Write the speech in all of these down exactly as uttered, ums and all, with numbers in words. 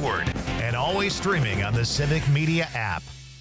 forward, and always streaming on the Civic Media app.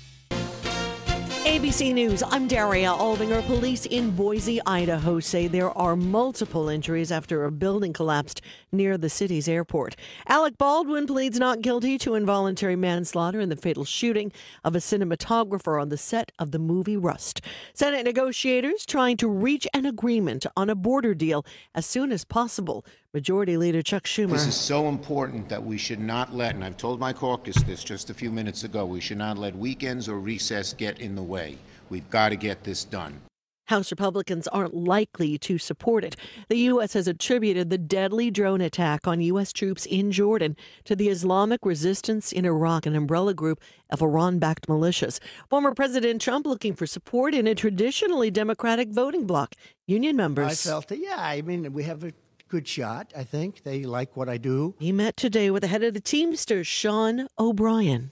A B C News, I'm Daria Aldinger. Police in Boise, Idaho say there are multiple injuries after a building collapsed near the city's airport. Alec Baldwin pleads not guilty to involuntary manslaughter in the fatal shooting of a cinematographer on the set of the movie Rust. Senate negotiators trying to reach an agreement on a border deal as soon as possible. Majority Leader Chuck Schumer. This is so important that we should not let, and I've told my caucus this just a few minutes ago, we should not let weekends or recess get in the way. We've got to get this done. House Republicans aren't likely to support it. The U S has attributed the deadly drone attack on U S troops in Jordan to the Islamic resistance in Iraq, an umbrella group of Iran-backed militias. Former President Trump looking for support in a traditionally Democratic voting bloc. Union members. I felt it. Yeah, I mean, we have a good shot, I think. They like what I do. He met today with the head of the Teamsters, Sean O'Brien.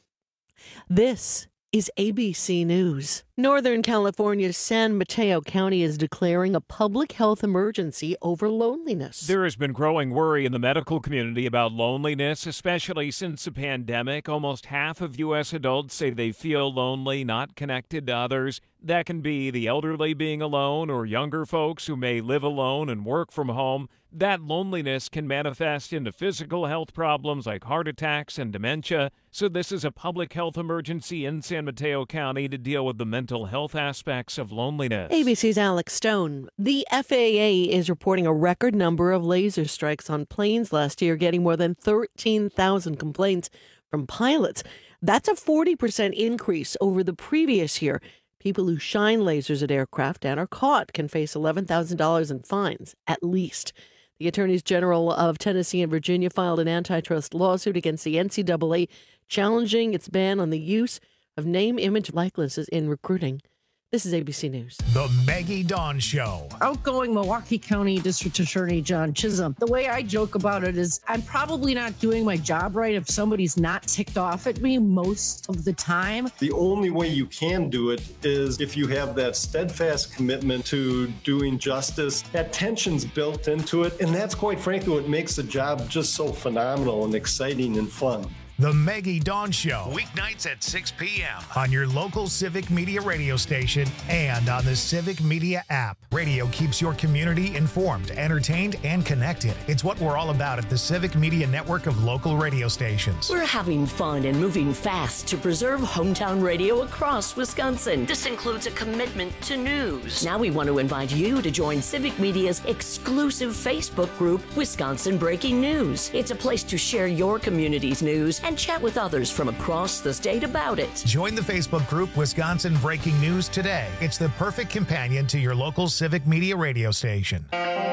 This is A B C News. Northern California's San Mateo County is declaring a public health emergency over loneliness. There has been growing worry in the medical community about loneliness, especially since the pandemic. Almost half of U S adults say they feel lonely, not connected to others. That can be the elderly being alone or younger folks who may live alone and work from home. That loneliness can manifest into physical health problems like heart attacks and dementia. So this is a public health emergency in San Mateo County to deal with the mental health aspects of loneliness. A B C's Alex Stone. The F A A is reporting a record number of laser strikes on planes last year, getting more than thirteen thousand complaints from pilots. That's a forty percent increase over the previous year. People who shine lasers at aircraft and are caught can face eleven thousand dollars in fines, at least. The attorneys general of Tennessee and Virginia filed an antitrust lawsuit against the N C double A, challenging its ban on the use of name, image, likenesses in recruiting. This is A B C News. The Maggie Dawn Show. Outgoing Milwaukee County District Attorney John Chisholm. The way I joke about it is I'm probably not doing my job right if somebody's not ticked off at me most of the time. The only way you can do it is if you have that steadfast commitment to doing justice. That tension's built into it, and that's quite frankly what makes the job just so phenomenal and exciting and fun. The Maggie Dawn Show, weeknights at six p.m. on your local Civic Media radio station and on the Civic Media app. Radio keeps your community informed, entertained, and connected. It's what we're all about at the Civic Media network of local radio stations. We're having fun and moving fast to preserve hometown radio across Wisconsin. This includes a commitment to news. Now we want to invite you to join Civic Media's exclusive Facebook group, Wisconsin Breaking News. It's a place to share your community's news and chat with others from across the state about it. Join the Facebook group Wisconsin Breaking News today. It's the perfect companion to your local Civic Media radio station.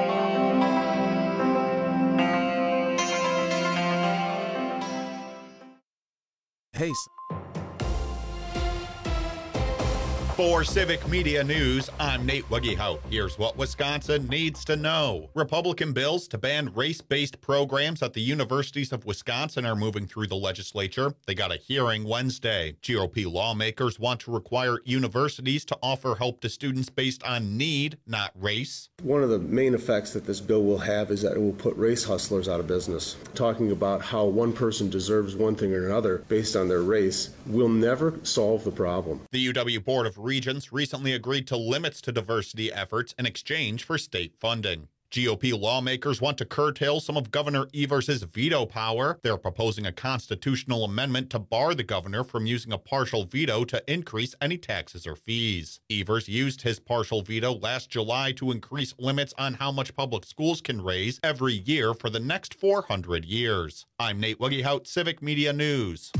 Hey. For Civic Media News, I'm Nate Wuggehout. Here's what Wisconsin needs to know. Republican bills to ban race-based programs at the universities of Wisconsin are moving through the legislature. They got a hearing Wednesday. G O P lawmakers want to require universities to offer help to students based on need, not race. One of the main effects that this bill will have is that it will put race hustlers out of business. Talking about how one person deserves one thing or another based on their race will never solve the problem. The U W Board of Regents recently agreed to limits to diversity efforts in exchange for state funding. G O P lawmakers want to curtail some of Governor Evers' veto power. They're proposing a constitutional amendment to bar the governor from using a partial veto to increase any taxes or fees. Evers used his partial veto last July to increase limits on how much public schools can raise every year for the next four hundred years. I'm Nate Wuggehout, Civic Media News.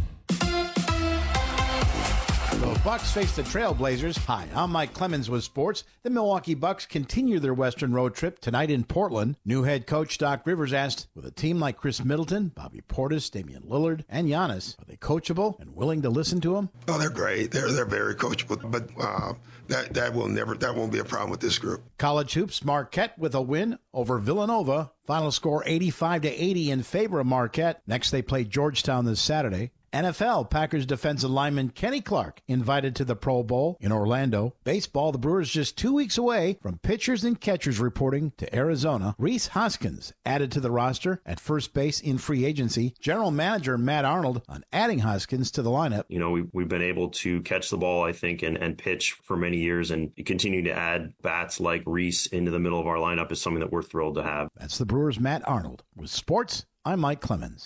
The Bucks face the Trailblazers. Hi, I'm Mike Clemens with sports. The Milwaukee Bucks continue their Western road trip tonight in Portland. New head coach Doc Rivers asked, with a team like Chris Middleton, Bobby Portis, Damian Lillard, and Giannis, are they coachable and willing to listen to him? Oh, they're great. They're they're very coachable, but uh, that that will never that won't be a problem with this group. College hoops, Marquette with a win over Villanova. Final score eighty-five to eighty in favor of Marquette. Next, they play Georgetown this Saturday. N F L, Packers defensive lineman Kenny Clark invited to the Pro Bowl in Orlando. Baseball, the Brewers just two weeks away from pitchers and catchers reporting to Arizona. Rhys Hoskins added to the roster at first base in free agency. General Manager Matt Arnold on adding Hoskins to the lineup. You know, we, we've been able to catch the ball, I think, and, and pitch for many years, and continue to add bats like Rhys into the middle of our lineup is something that we're thrilled to have. That's the Brewers' Matt Arnold. With sports, I'm Mike Clemens.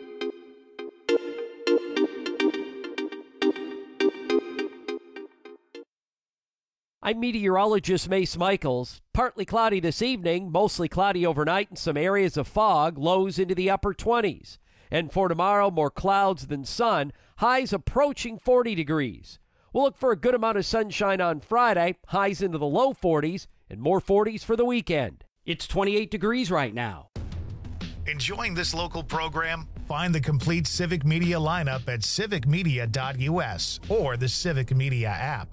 I'm meteorologist Mace Michaels. Partly cloudy this evening, mostly cloudy overnight and some areas of fog, lows into the upper twenties. And for tomorrow, more clouds than sun, highs approaching forty degrees. We'll look for a good amount of sunshine on Friday, highs into the low forties, and more forties for the weekend. It's twenty-eight degrees right now. Enjoying this local program? Find the complete Civic Media lineup at civic media dot u s or the Civic Media app.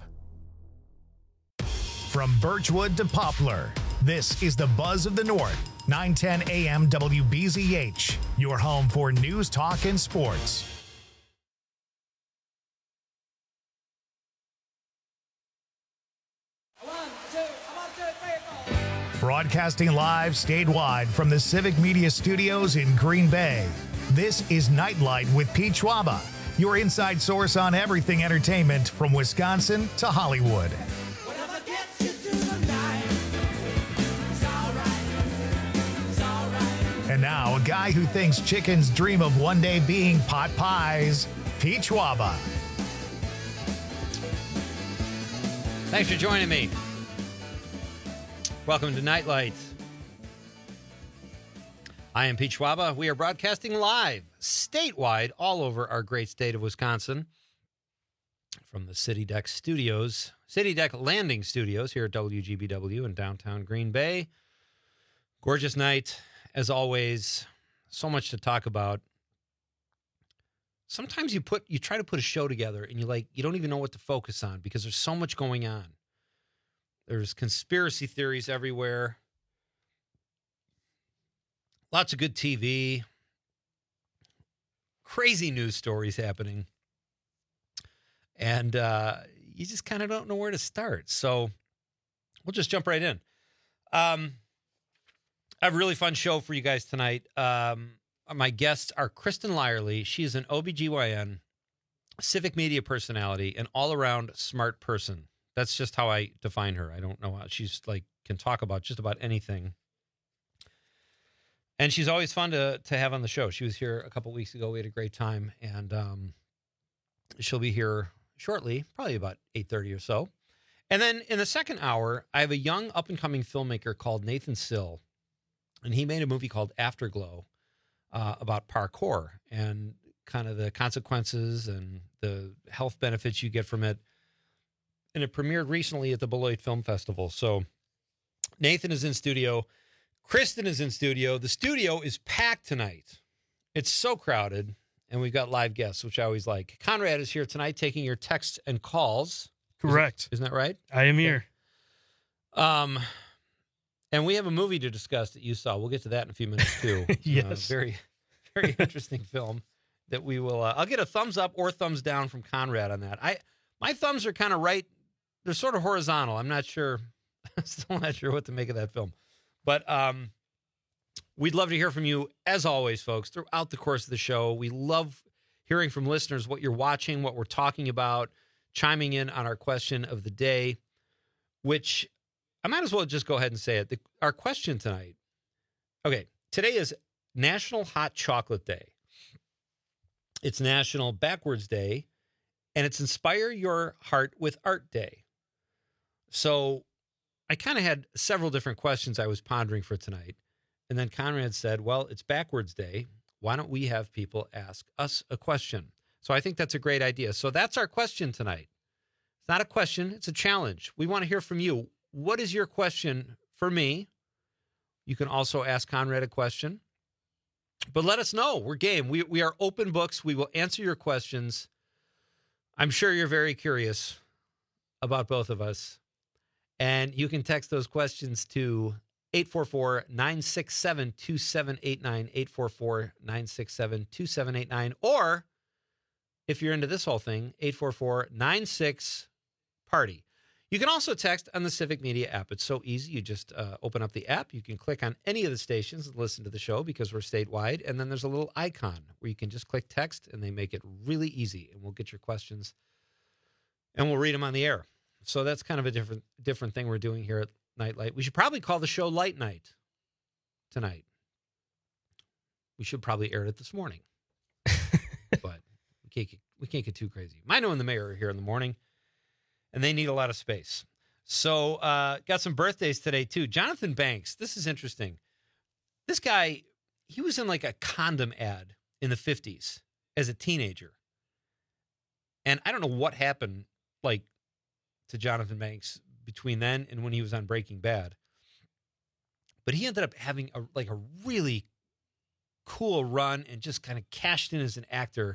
From Birchwood to Poplar, this is the Buzz of the North, nine ten A M W B Z H, your home for news, talk, and sports. Broadcasting live statewide from the Civic Media Studios in Green Bay, this is Nightlight with Pete Schwaba, your inside source on everything entertainment from Wisconsin to Hollywood. And now, a guy who thinks chickens dream of one day being pot pies, Pete Schwaba. Thanks for joining me. Welcome to Nightlight. I am Pete Schwaba. We are broadcasting live, statewide, all over our great state of Wisconsin, from the City Deck Studios, City Deck Landing Studios here at W G B W in downtown Green Bay. Gorgeous night. As always, so much to talk about. Sometimes you put you try to put a show together and you like you don't even know what to focus on because there's so much going on. There's conspiracy theories everywhere. Lots of good T V. Crazy news stories happening. And uh, you just kind of don't know where to start. So we'll just jump right in. Um I have a really fun show for you guys tonight. Um, my guests are Kristen Lyerly. She's an O B G Y N, civic media personality, an all-around smart person. That's just how I define her. I don't know how she's like can talk about just about anything. And she's always fun to to have on the show. She was here a couple weeks ago. We had a great time, and um, she'll be here shortly, probably about eight thirty or so. And then in the second hour, I have a young up-and-coming filmmaker called Nathan Sill. And he made a movie called Afterglow uh, about parkour and kind of the consequences and the health benefits you get from it. And it premiered recently at the Beloit Film Festival. So Nathan is in studio. Kristen is in studio. The studio is packed tonight. It's so crowded. And we've got live guests, which I always like. Conrad is here tonight taking your texts and calls. Correct. Isn't, isn't that right? I am here. Um... And we have a movie to discuss that you saw. We'll get to that in a few minutes, too. Yes. Uh, very, very interesting film that we will... Uh, I'll get a thumbs up or thumbs down from Conrad on that. I My thumbs are kind of right. They're sort of horizontal. I'm not sure. I'm still not sure what to make of that film. But um, we'd love to hear from you, as always, folks, throughout the course of the show. We love hearing from listeners what you're watching, what we're talking about, chiming in on our question of the day, which... I might as well just go ahead and say it. The, our question tonight, okay, today is National Hot Chocolate Day. It's National Backwards Day, and it's Inspire Your Heart with Art Day. So I kind of had several different questions I was pondering for tonight, and then Conrad said, well, it's Backwards Day. Why don't we have people ask us a question? So I think that's a great idea. So that's our question tonight. It's not a question, it's a challenge. We want to hear from you. What is your question for me? You can also ask Conrad a question. But let us know. We're game. We we are open books. We will answer your questions. I'm sure you're very curious about both of us. And you can text those questions to eight four four, nine six seven, two seven eight nine, eight four four, nine six seven, two seven eight nine, or if you're into this whole thing, eight four four, nine six, party. You can also text on the Civic Media app. It's so easy. You just uh, open up the app. You can click on any of the stations and listen to the show because we're statewide. And then there's a little icon where you can just click text, and they make it really easy. And we'll get your questions, and we'll read them on the air. So that's kind of a different different thing we're doing here at Nightlight. We should probably call the show Light Night tonight. We should probably air it this morning. But we can't, get, we can't get too crazy. Mino and the mayor are here in the morning, and they need a lot of space. So uh, got some birthdays today, too. Jonathan Banks, this is interesting. This guy, he was in like a condom ad in the fifties as a teenager. And I don't know what happened like to Jonathan Banks between then and when he was on Breaking Bad. But he ended up having a like a really cool run and just kind of cashed in as an actor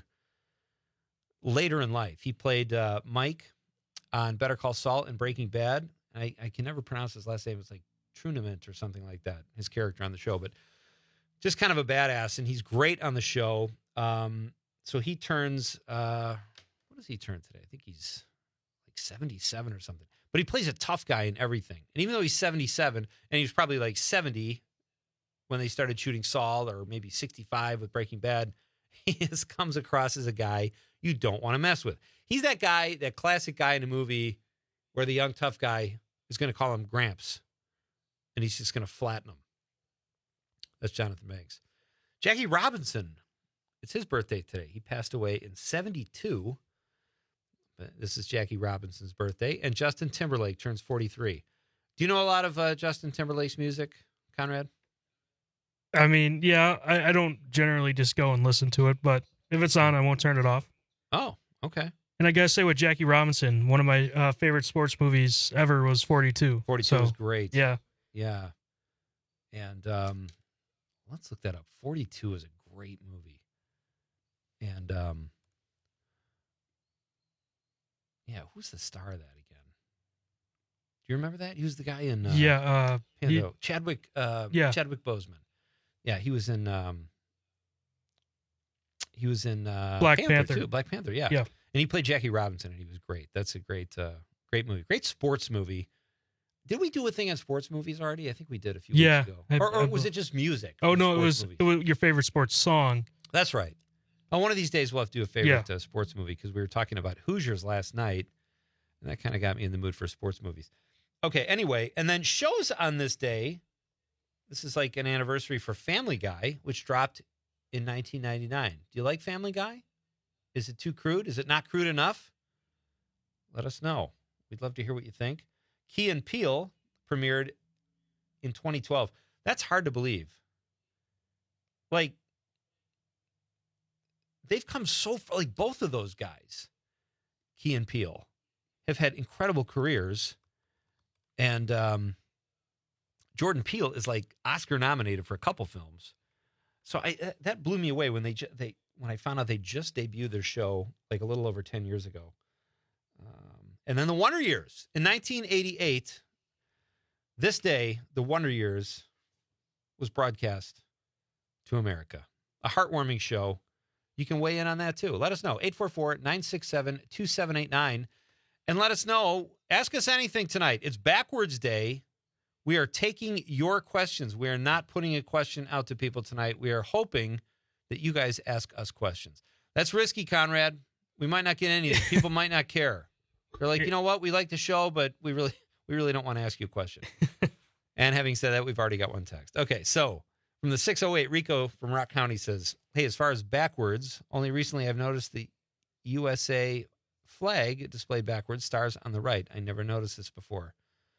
later in life. He played uh, Mike on Better Call Saul and Breaking Bad. I, I can never pronounce his last name. It's like Trunament or something like that, his character on the show. But just kind of a badass, and he's great on the show. Um, so he turns, uh, what does he turn today? I think he's like seventy-seven or something. But he plays a tough guy in everything. And even though he's seventy-seven, and he was probably like seventy when they started shooting Saul, or maybe sixty-five with Breaking Bad, he just comes across as a guy you don't want to mess with. He's that guy, that classic guy in a movie where the young tough guy is going to call him Gramps, and he's just going to flatten him. That's Jonathan Banks. Jackie Robinson, it's his birthday today. He passed away in seventy-two. But this is Jackie Robinson's birthday. And Justin Timberlake turns forty-three. Do you know a lot of uh, Justin Timberlake's music, Conrad? I mean, yeah, I, I don't generally just go and listen to it, but if it's on, I won't turn it off. Oh, okay. And I gotta say, with Jackie Robinson, one of my uh, favorite sports movies ever was forty-two. forty-two so, was great. Yeah. Yeah. And um, let's look that up. forty-two is a great movie. And um, yeah, who's the star of that again? Do you remember that? He was the guy in uh, yeah, uh, he, Chadwick. Uh, yeah, Chadwick Boseman. Yeah, he was in. Um, he was in uh, Black Panther, Panther too. Black Panther. Yeah. Yeah. And he played Jackie Robinson, and he was great. That's a great, uh, great movie. Great sports movie. Did we do a thing on sports movies already? I think we did a few yeah, weeks ago. I, Or, or I, was it just music? Oh no, it was, movies? it was your favorite sports song. That's right. Oh, one of these days we'll have to do a favorite Yeah. uh, sports movie because we were talking about Hoosiers last night, and that kind of got me in the mood for sports movies. Okay, anyway, and then shows on this day. This is like an anniversary for Family Guy, which dropped in nineteen ninety-nine. Do you like Family Guy? Is it too crude? Is it not crude enough? Let us know. We'd love to hear what you think. Key and Peele premiered in twenty twelve. That's hard to believe. Like, they've come so far. Like, both of those guys, Key and Peele, have had incredible careers. And um, Jordan Peele is like Oscar nominated for a couple films. So I that blew me away when they ju- they when I found out they just debuted their show like a little over ten years ago. Um, and then the Wonder Years in nineteen eighty-eight. This day, the Wonder Years was broadcast to America. A heartwarming show. You can weigh in on that too. Let us know. eight four four, nine six seven, two seven eight nine. And let us know. Ask us anything tonight. It's Backwards Day. We are taking your questions. We are not putting a question out to people tonight. We are hoping that you guys ask us questions. That's risky, Conrad. We might not get any. People might not care. They're like, you know what? We like the show, but we really, we really don't want to ask you a question. And having said that, we've already got one text. Okay, so from the six oh eight, Rico from Rock County says, hey, as far as backwards, only recently I've noticed the U S A flag displayed backwards, stars on the right. I never noticed this before.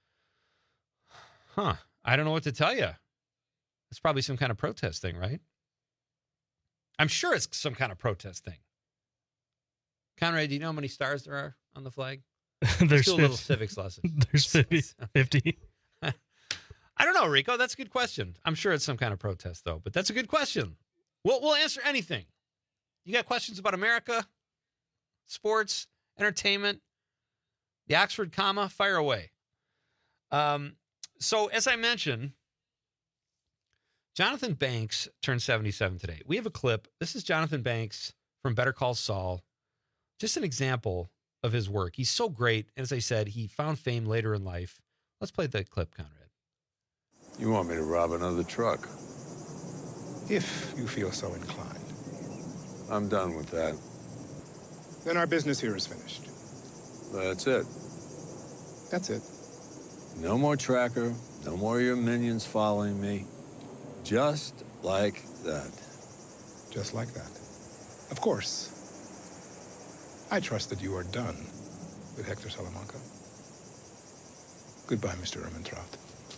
Huh. I don't know what to tell you. It's probably some kind of protest thing, right? I'm sure it's some kind of protest thing. Conrad, do you know how many stars there are on the flag? There's Let's do a little fifty. civics lesson. There's fifty. fifty. I don't know, Rico. That's a good question. I'm sure it's some kind of protest, though. But that's a good question. We'll, we'll answer anything. You got questions about America, sports, entertainment, the Oxford comma, fire away. Um, so, as I mentioned, Jonathan Banks turned seventy-seven today. We have a clip. This is Jonathan Banks from Better Call Saul. just an example of his work. He's so great. As I said, he found fame later in life. Let's play the clip, Conrad. You want me to rob another truck? If you feel so inclined. I'm done with that. Then our business here is finished. That's it. That's it. No more tracker, no more of your minions following me. Just like that. Just like that. Of course. I trust that you are done with Hector Salamanca. Goodbye, Mister Ermentrout.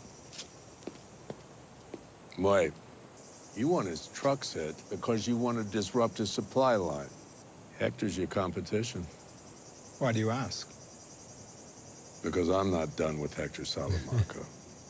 Wait. You want his trucks hit because you want to disrupt his supply line. Hector's your competition. Why do you ask? Because I'm not done with Hector Salamanca.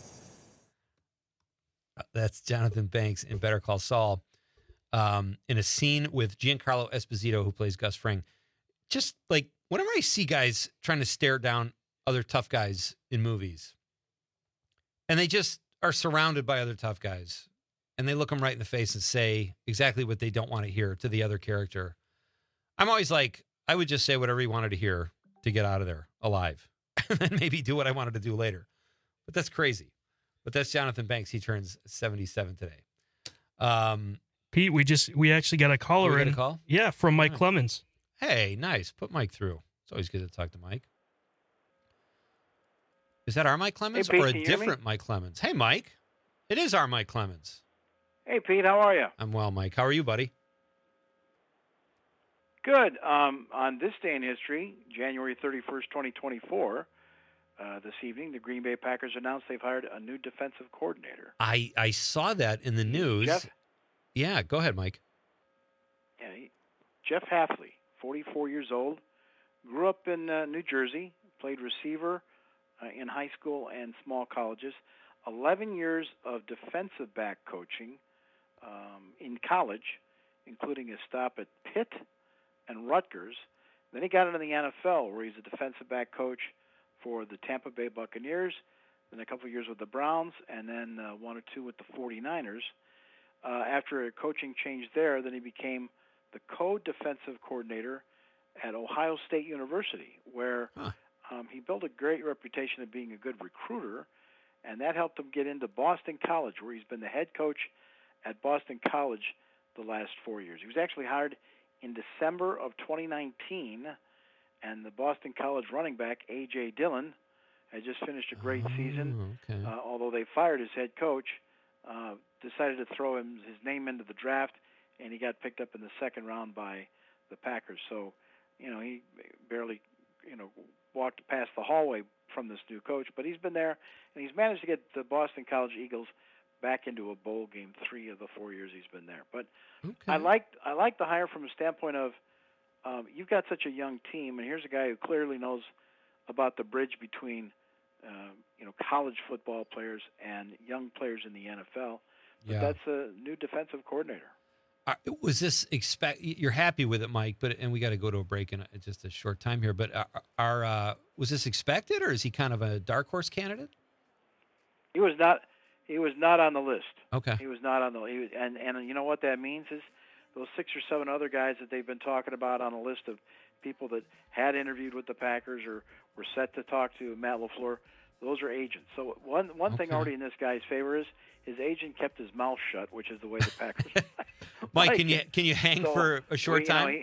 That's Jonathan Banks in Better Call Saul. Um, in a scene with Giancarlo Esposito, who plays Gus Fring. Just like whenever I see guys trying to stare down other tough guys in movies, and they just are surrounded by other tough guys, and they look them right in the face and say exactly what they don't want to hear to the other character, I'm always like, I would just say whatever he wanted to hear to get out of there alive, and then maybe do what I wanted to do later. But that's crazy. But that's Jonathan Banks. He turns seventy-seven today. Um, Pete, we just we actually got a caller we got in. a call? Yeah, from Mike Right. Clemens. Hey, nice. Put Mike through. It's always good to talk to Mike. Is that our Mike Clemens Hey, Pete, or a can you hear me? different Mike Clemens? Hey, Mike. It is our Mike Clemens. Hey, Pete, how are you? I'm well, Mike. How are you, buddy? Good. Um, on this day in history, January thirty-first, twenty twenty-four, uh, this evening, the Green Bay Packers announced they've hired a new defensive coordinator. I, I saw that in the news. Jeff? Yeah, go ahead, Mike. Yeah, he, Jeff Hafley, forty-four years old, grew up in uh, New Jersey, played receiver uh, in high school and small colleges, eleven years of defensive back coaching um, in college, including a stop at Pitt and Rutgers. Then he got into the N F L, where he's a defensive back coach for the Tampa Bay Buccaneers, then a couple of years with the Browns, and then uh, one or two with the forty-niners. Uh, after a coaching change there, then he became the co-defensive coordinator at Ohio State University, where huh. um, he built a great reputation of being a good recruiter, and that helped him get into Boston College, where he's been the head coach at Boston College the last four years. He was actually hired in December of twenty nineteen, and the Boston College running back, A J. Dillon, had just finished a great Oh, season. okay. Uh, although they fired his head coach, uh, decided to throw him his name into the draft, and he got picked up in the second round by the Packers. So, you know, he barely, you know, walked past the hallway from this new coach, but he's been there, and he's managed to get the Boston College Eagles back into a bowl game three of the four years he's been there. But okay. I liked I liked the hire from a standpoint of um, you've got such a young team, and here's a guy who clearly knows about the bridge between uh, you know college football players and young players in the N F L. But Yeah. that's a new defensive coordinator. Uh, was this expect? You're happy with it, Mike? But and we got to go to a break in a, just a short time here. But are, are uh, was this expected, or is he kind of a dark horse candidate? He was not. He was not on the list. Okay. He was not on the. He was, and and you know what that means is those six or seven other guys that they've been talking about on a list of people that had interviewed with the Packers or were set to talk to Matt LaFleur. Those are agents. So one one thing Okay. already in this guy's favor is his agent kept his mouth shut, which is the way the Packers. Mike, like can you it. can you hang So, for a short we- you know, time? he-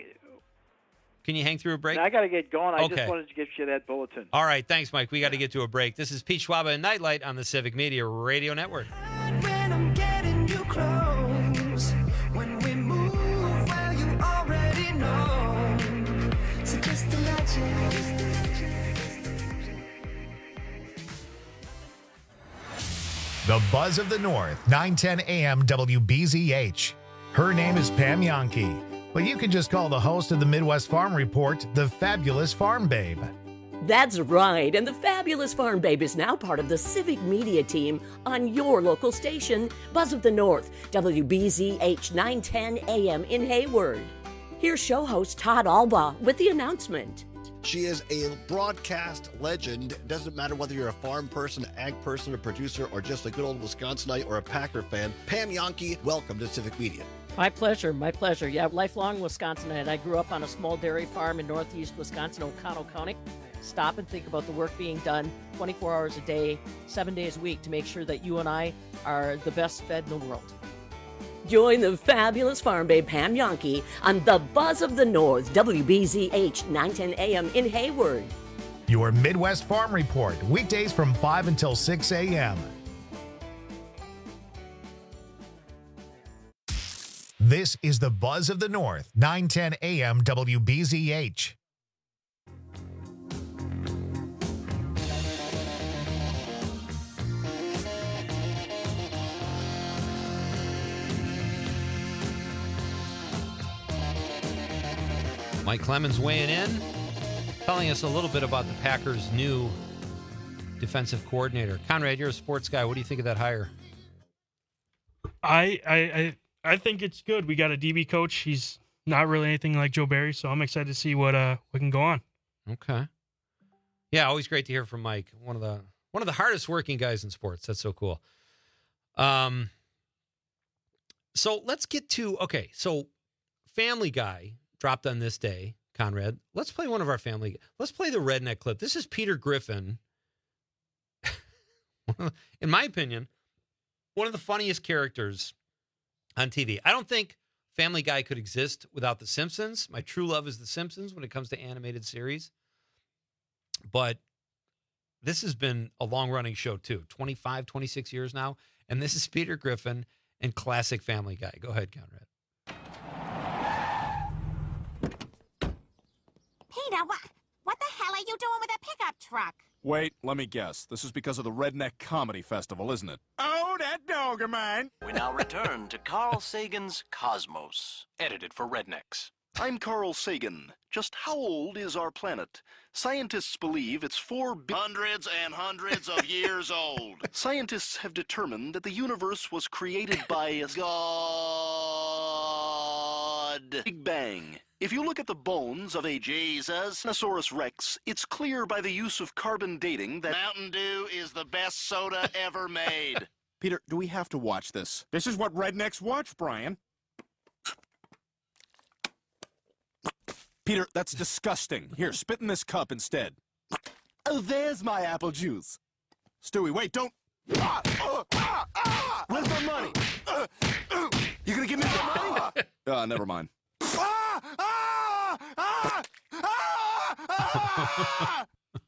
Can you hang through a break? Now, I got to get going. I Okay. just wanted to get you that bulletin. All right, thanks, Mike. We got to get to a break. This is Pete Schwaba and Nightlight on the Civic Media Radio Network. When I'm getting you close, when we move, well, you already know. So just imagine. The Buzz of the North, nine ten A M W B Z H. Her name is Pam Yankee, but you can just call the host of the Midwest Farm Report the Fabulous Farm Babe. That's right, and the Fabulous Farm Babe is now part of the Civic Media team on your local station, Buzz of the North, W B Z H nine ten A M in Hayward. Here's show host Todd Alba with the announcement. She is a broadcast legend. It doesn't matter whether you're a farm person, ag person, a producer, or just a good old Wisconsinite or a Packer fan. Pam Yankee, welcome to Civic Media. My pleasure, my pleasure. Yeah, lifelong Wisconsinite. I grew up on a small dairy farm in northeast Wisconsin, O'Connell County. Stop and think about the work being done twenty-four hours a day, seven days a week to make sure that you and I are the best fed in the world. Join the fabulous farm babe Pam Yonke on The Buzz of the North, W B Z H, nine ten a.m. in Hayward. Your Midwest Farm Report, weekdays from five until six a.m. This is the Buzz of the North, nine ten a.m. W B Z H. Mike Clemens weighing in, telling us a little bit about the Packers' new defensive coordinator. Conrad, you're a sports guy. What do you think of that hire? I I I, I think it's good. We got a D B coach. He's not really anything like Joe Barry, so I'm excited to see what uh what can go on. Okay. Yeah, always great to hear from Mike. One of the one of the hardest working guys in sports. That's so cool. Um. So let's get to okay. So Family Guy dropped on this day, Conrad. Let's play one of our family. Let's play the redneck clip. This is Peter Griffin. In my opinion, one of the funniest characters on T V. I don't think Family Guy could exist without The Simpsons. My true love is The Simpsons when it comes to animated series. But this has been a long-running show, too. twenty-five, twenty-six years now. And this is Peter Griffin and classic Family Guy. Go ahead, Conrad. Peter, what, what the hell are you doing with a pickup truck? Wait, let me guess. This is because of the Redneck Comedy Festival, isn't it? Oh, that dog of mine! We now return to Carl Sagan's Cosmos, edited for Rednecks. I'm Carl Sagan. Just how old is our planet? Scientists believe it's four bi- Hundreds and hundreds of years old. Scientists have determined that the universe was created by a God. Big Bang. If you look at the bones of a Jesus Tyrannosaurus Rex, it's clear by the use of carbon dating that Mountain Dew is the best soda ever made. Peter, do we have to watch this? This is what rednecks watch, Brian. Peter, that's disgusting. Here, spit in this cup instead. Oh, there's my apple juice. Stewie, wait, don't... Ah, uh, ah, ah, where's my money? Uh, uh, you gonna give me the money? Uh, never mind. Ah, ah, ah, ah, ah!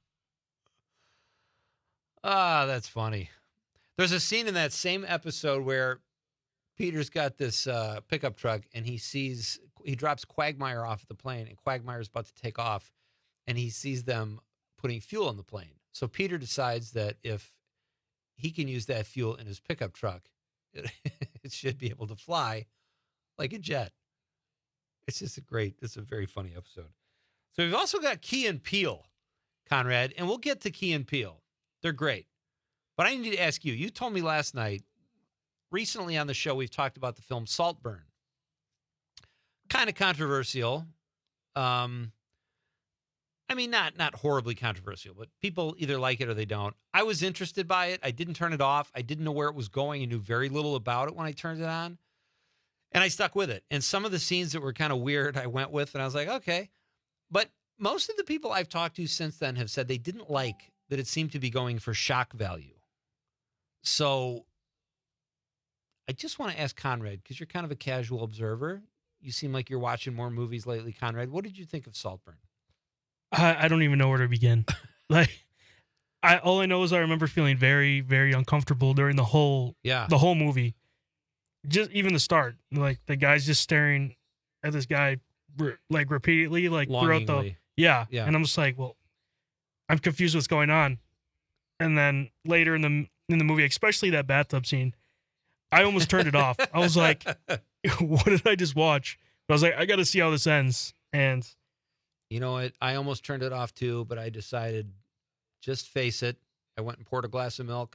Ah, that's funny. There's a scene in that same episode where Peter's got this uh, pickup truck and he sees, he drops Quagmire off the plane and Quagmire's about to take off and he sees them putting fuel in the plane. So Peter decides that if he can use that fuel in his pickup truck, it, it should be able to fly like a jet. It's just a great, it's a very funny episode. So we've also got Key and Peele, Conrad, and we'll get to Key and Peele. They're great. But I need to ask you, you told me last night, recently on the show, we've talked about the film Saltburn. Kind of controversial. Um, I mean, not not horribly controversial, but people either like it or they don't. I was interested by it. I didn't turn it off. I didn't know where it was going. I knew very little about it when I turned it on. And I stuck with it. And some of the scenes that were kind of weird, I went with, and I was like, okay. But most of the people I've talked to since then have said they didn't like that it seemed to be going for shock value. So I just want to ask Conrad, because you're kind of a casual observer. You seem like you're watching more movies lately, Conrad. What did you think of Saltburn? I, I don't even know where to begin. Like, I all I know is I remember feeling very, very uncomfortable during the whole yeah. the whole movie. Just even the start, like the guy's just staring at this guy re- like repeatedly, like throughout the yeah. Yeah. And I'm just like, well, I'm confused what's going on. And then later in the in the movie, especially that bathtub scene, I almost turned it off. I was like, what did I just watch? But I was like, I got to see how this ends. And you know what? I almost turned it off too, but I decided, just face it. I went and poured a glass of milk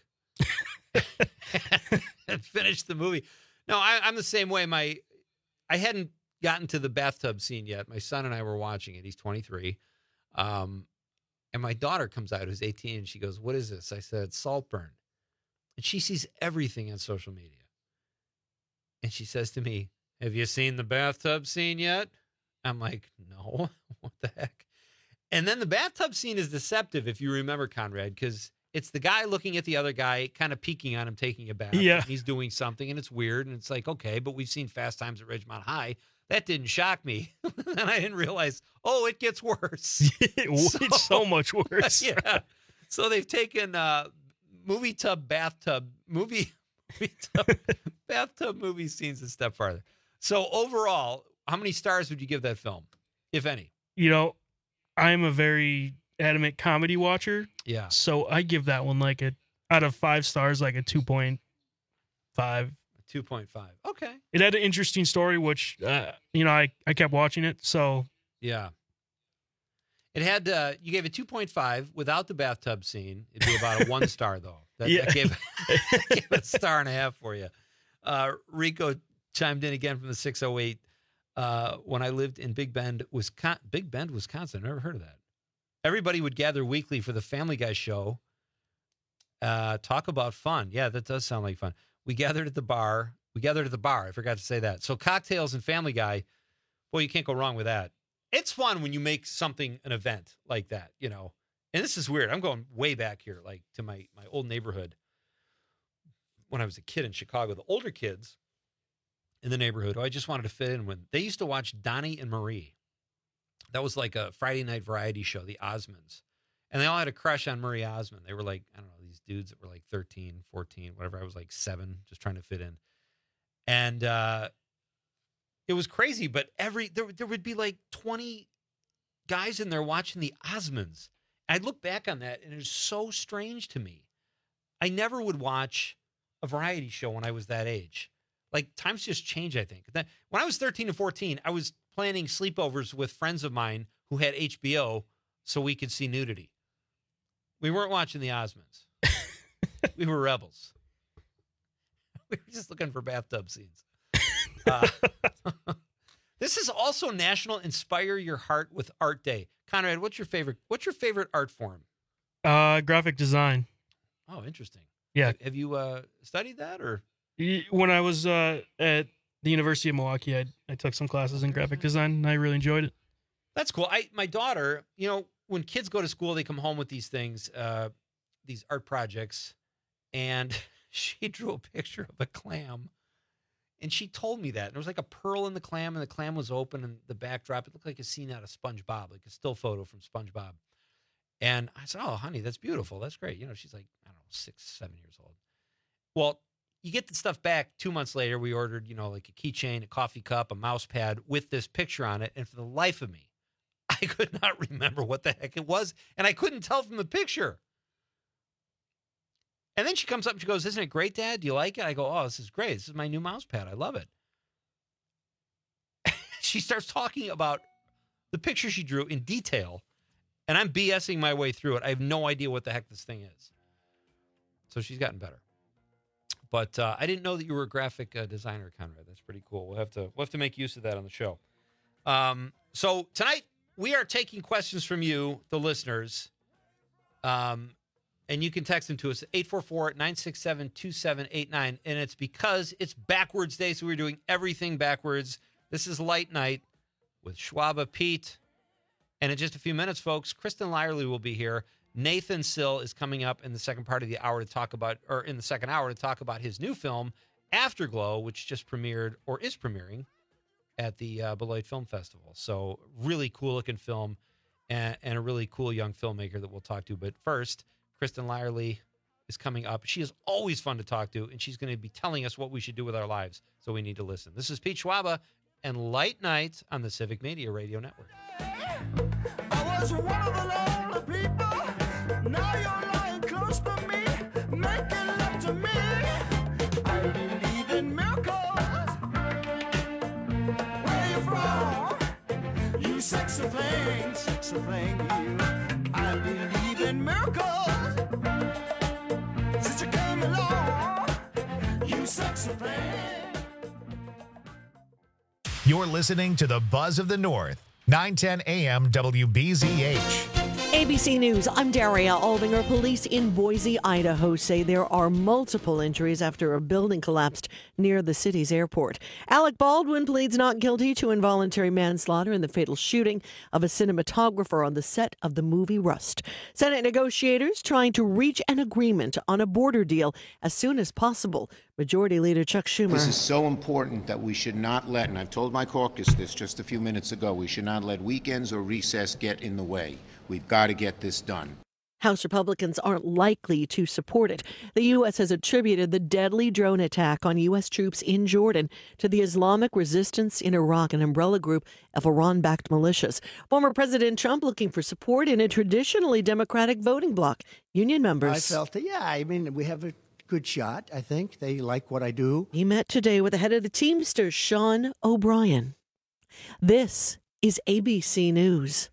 and finished the movie. No, I, I'm the same way. My, I hadn't gotten to the bathtub scene yet. My son and I were watching it. He's twenty-three. Um, and my daughter comes out, who's eighteen, and she goes, what is this? I said, Saltburn. And she sees everything on social media. And she says to me, have you seen the bathtub scene yet? I'm like, no, what the heck? And then the bathtub scene is deceptive, if you remember, Conrad, because it's the guy looking at the other guy, kind of peeking on him, taking a bath. Yeah. And he's doing something, and it's weird, and it's like, okay, but we've seen Fast Times at Ridgemont High. That didn't shock me. And I didn't realize, oh, it gets worse. It's so, so much worse. Yeah. So they've taken uh, movie tub, bathtub, movie, movie tub, bathtub movie scenes a step farther. So overall, how many stars would you give that film, if any? You know, I'm a very adamant comedy watcher. Yeah. So I give that one like a, out of five stars, like a two point five. two point five. Okay. It had an interesting story, which, uh, you know, I, I kept watching it. So Yeah. It had, uh, you gave it two point five without the bathtub scene. It'd be about a one star, though. That, Yeah. that gave, gave it a star and a half for you. Uh, Rico chimed in again from the six oh eight. Uh, when I lived in Big Bend, Wisconsin, Big Bend, Wisconsin. I've never heard of that. Everybody would gather weekly for the Family Guy show. Uh, talk about fun. Yeah, that does sound like fun. We gathered at the bar. We gathered at the bar. I forgot to say that. So cocktails and Family Guy. Boy, you can't go wrong with that. It's fun when you make something an event like that, you know. And this is weird. I'm going way back here, like to my my old neighborhood. When I was a kid in Chicago, the older kids in the neighborhood, who I just wanted to fit in with, they used to watch Donnie and Marie. That was like a Friday night variety show, the Osmonds. And they all had a crush on Marie Osmond. They were like, I don't know, these dudes that were like thirteen, fourteen, whatever. I was like seven, just trying to fit in. And uh, it was crazy, but every there, there would be like twenty guys in there watching the Osmonds. I'd look back on that, and it was so strange to me. I never would watch a variety show when I was that age. Like, times just change, I think. That, when I was thirteen and fourteen, I was planning sleepovers with friends of mine who had H B O so we could see nudity. We weren't watching the Osmonds. We were rebels. We were just looking for bathtub scenes. Uh, this is also National Inspire Your Heart with Art Day. Conrad, what's your favorite? What's your favorite art form? uh, graphic design. Oh, interesting. Yeah. Have, have you uh, studied that, or? When I was uh, at the University of Milwaukee, I, I took some classes in graphic design, and I really enjoyed it. That's cool. I my daughter, you know, when kids go to school, they come home with these things, uh, these art projects, and she drew a picture of a clam, and she told me that. And there was like a pearl in the clam, and the clam was open, and the backdrop, it looked like a scene out of SpongeBob, like a still photo from SpongeBob. And I said, oh, honey, that's beautiful. That's great. You know, she's like, I don't know, six, seven years old. Well, you get the stuff back two months later. We ordered, you know, like a keychain, a coffee cup, a mouse pad with this picture on it. And for the life of me, I could not remember what the heck it was. And I couldn't tell from the picture. And then she comes up and she goes, isn't it great, Dad? Do you like it? I go, oh, this is great. This is my new mouse pad. I love it. She starts talking about the picture she drew in detail. And I'm BSing my way through it. I have no idea what the heck this thing is. So she's gotten better. But uh, I didn't know that you were a graphic uh, designer, Conrad. That's pretty cool. We'll have to we'll have to make use of that on the show. Um, so tonight we are taking questions from you, the listeners, um, and you can text them to us at eight four four, nine six seven, two seven eight nine. And it's because it's backwards day, so we're doing everything backwards. This is Light Night with Schwaba Pete. And in just a few minutes, folks, Kristen Lyerly will be here. Nathan Sill is coming up in the second part of the hour to talk about, or in the second hour to talk about his new film, Afterglow, which just premiered or is premiering at the uh, Beloit Film Festival. So really cool looking film and, and a really cool young filmmaker that we'll talk to. But first, Kristen Lyerly is coming up. She is always fun to talk to, and she's going to be telling us what we should do with our lives. So we need to listen. This is Pete Schwaba and Light Night on the Civic Media Radio Network. I was one of the lonely people. Now you're lying close to me, making love to me. I believe in miracles. Where you from? You sexy thing, sexy thing, you. I believe in miracles. Since you came along, you sexy thing. You're listening to the Buzz of the North. nine ten A M W B Z H. A B C News, I'm Daria Aldinger. Police in Boise, Idaho say there are multiple injuries after a building collapsed near the city's airport. Alec Baldwin pleads not guilty to involuntary manslaughter in the fatal shooting of a cinematographer on the set of the movie Rust. Senate negotiators trying to reach an agreement on a border deal as soon as possible. Majority Leader Chuck Schumer. This is so important that we should not let, and I've told my caucus this just a few minutes ago, we should not let weekends or recess get in the way. We've got to get this done. House Republicans aren't likely to support it. The U S has attributed the deadly drone attack on U S troops in Jordan to the Islamic resistance in Iraq, an umbrella group of Iran-backed militias. Former President Trump looking for support in a traditionally Democratic voting bloc. Union members. I felt that, yeah, I mean, we have a good shot, I think. They like what I do. He met today with the head of the Teamsters, Sean O'Brien. This is A B C News.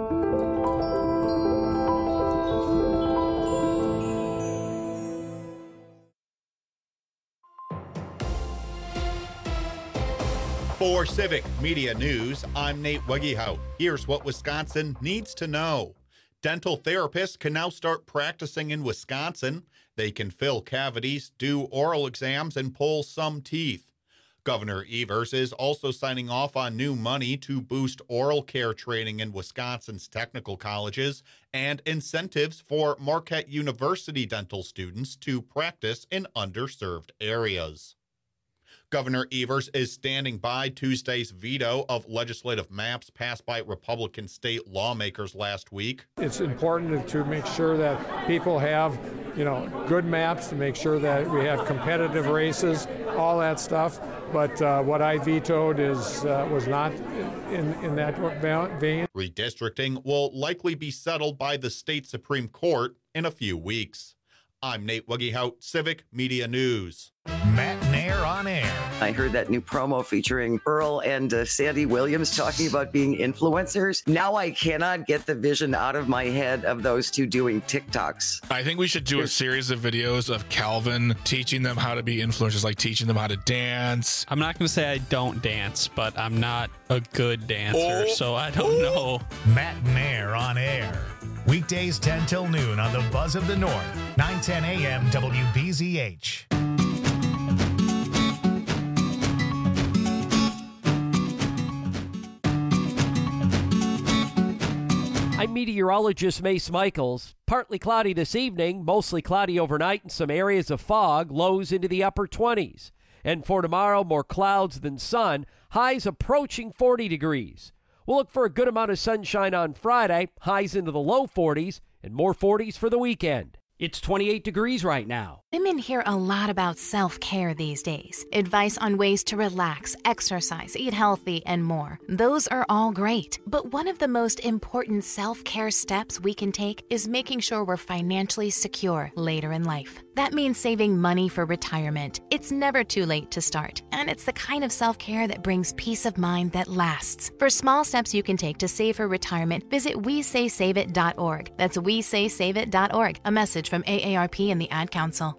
For Civic Media News, I'm Nate Wegehout. Here's what Wisconsin needs to know. Dental therapists can now start practicing in Wisconsin. They can fill cavities, do oral exams, and pull some teeth. Governor Evers is also signing off on new money to boost oral care training in Wisconsin's technical colleges and incentives for Marquette University dental students to practice in underserved areas. Governor Evers is standing by Tuesday's veto of legislative maps passed by Republican state lawmakers last week. It's important to make sure that people have, you know, good maps, to make sure that we have competitive races, all that stuff. But uh, what I vetoed is uh, was not in, in that vein. Redistricting will likely be settled by the state Supreme Court in a few weeks. I'm Nate Wegehout, Civic Media News. Matt Nair on air. I heard that new promo featuring Earl and uh, Sandy Williams talking about being influencers. Now I cannot get the vision out of my head of those two doing TikToks. I think we should do a series of videos of Calvin teaching them how to be influencers, like teaching them how to dance. I'm not going to say I don't dance, but I'm not a good dancer, Oh. so I don't know. Matt Nair on air. Weekdays ten till noon on the Buzz of the North, nine ten a.m. W B Z H. I'm meteorologist Mace Michaels. Partly cloudy this evening, mostly cloudy overnight and some areas of fog, lows into the upper twenties. And for tomorrow, more clouds than sun, highs approaching forty degrees. We'll look for a good amount of sunshine on Friday, highs into the low forties, and more forties for the weekend. It's twenty-eight degrees right now. Women hear a lot about self-care these days. Advice on ways to relax, exercise, eat healthy, and more. Those are all great. But one of the most important self-care steps we can take is making sure we're financially secure later in life. That means saving money for retirement. It's never too late to start, and it's the kind of self-care that brings peace of mind that lasts. For small steps you can take to save for retirement, visit we say save it dot org. That's we say save it dot org. A message from A A R P and the Ad Council.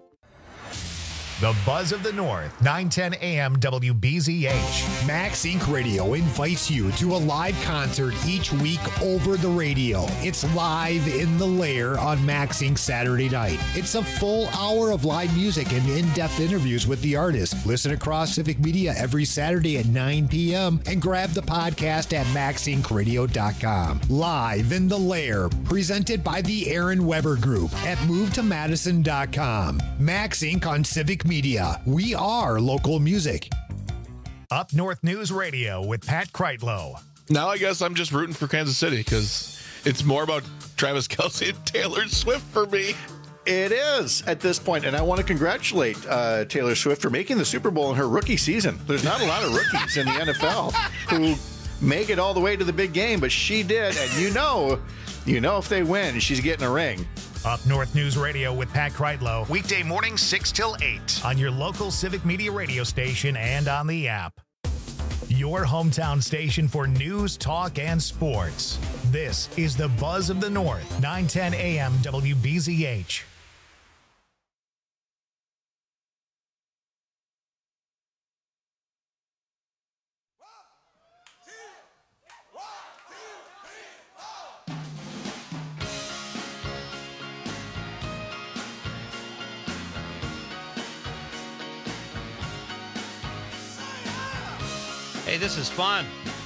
The Buzz of the North, nine ten a.m. W B Z H. Max Incorporated. Radio invites you to a live concert each week over the radio. It's Live in the Lair on Max Incorporated. Saturday night. It's a full hour of live music and in-depth interviews with the artist. Listen across Civic Media every Saturday at nine p.m. and grab the podcast at max inc radio dot com. Live in the Lair, presented by the Aaron Weber Group at move to madison dot com. Max Incorporated on Civic Media. We are local music. Up North News Radio with Pat Kreitlow. Now I guess I'm just rooting for Kansas City because it's more about Travis Kelce and Taylor Swift for me. It is at this point, and I want to congratulate uh, Taylor Swift for making the Super Bowl in her rookie season. There's not a lot of rookies in the N F L who make it all the way to the big game, but she did, and you know, you know if they win, she's getting a ring. Up North News Radio with Pat Kreitlow. Weekday mornings six till eight on your local Civic Media radio station and on the app. Your hometown station for news, talk, and sports. This is the Buzz of the North, nine ten a.m. W B Z H. Hey, this is fun.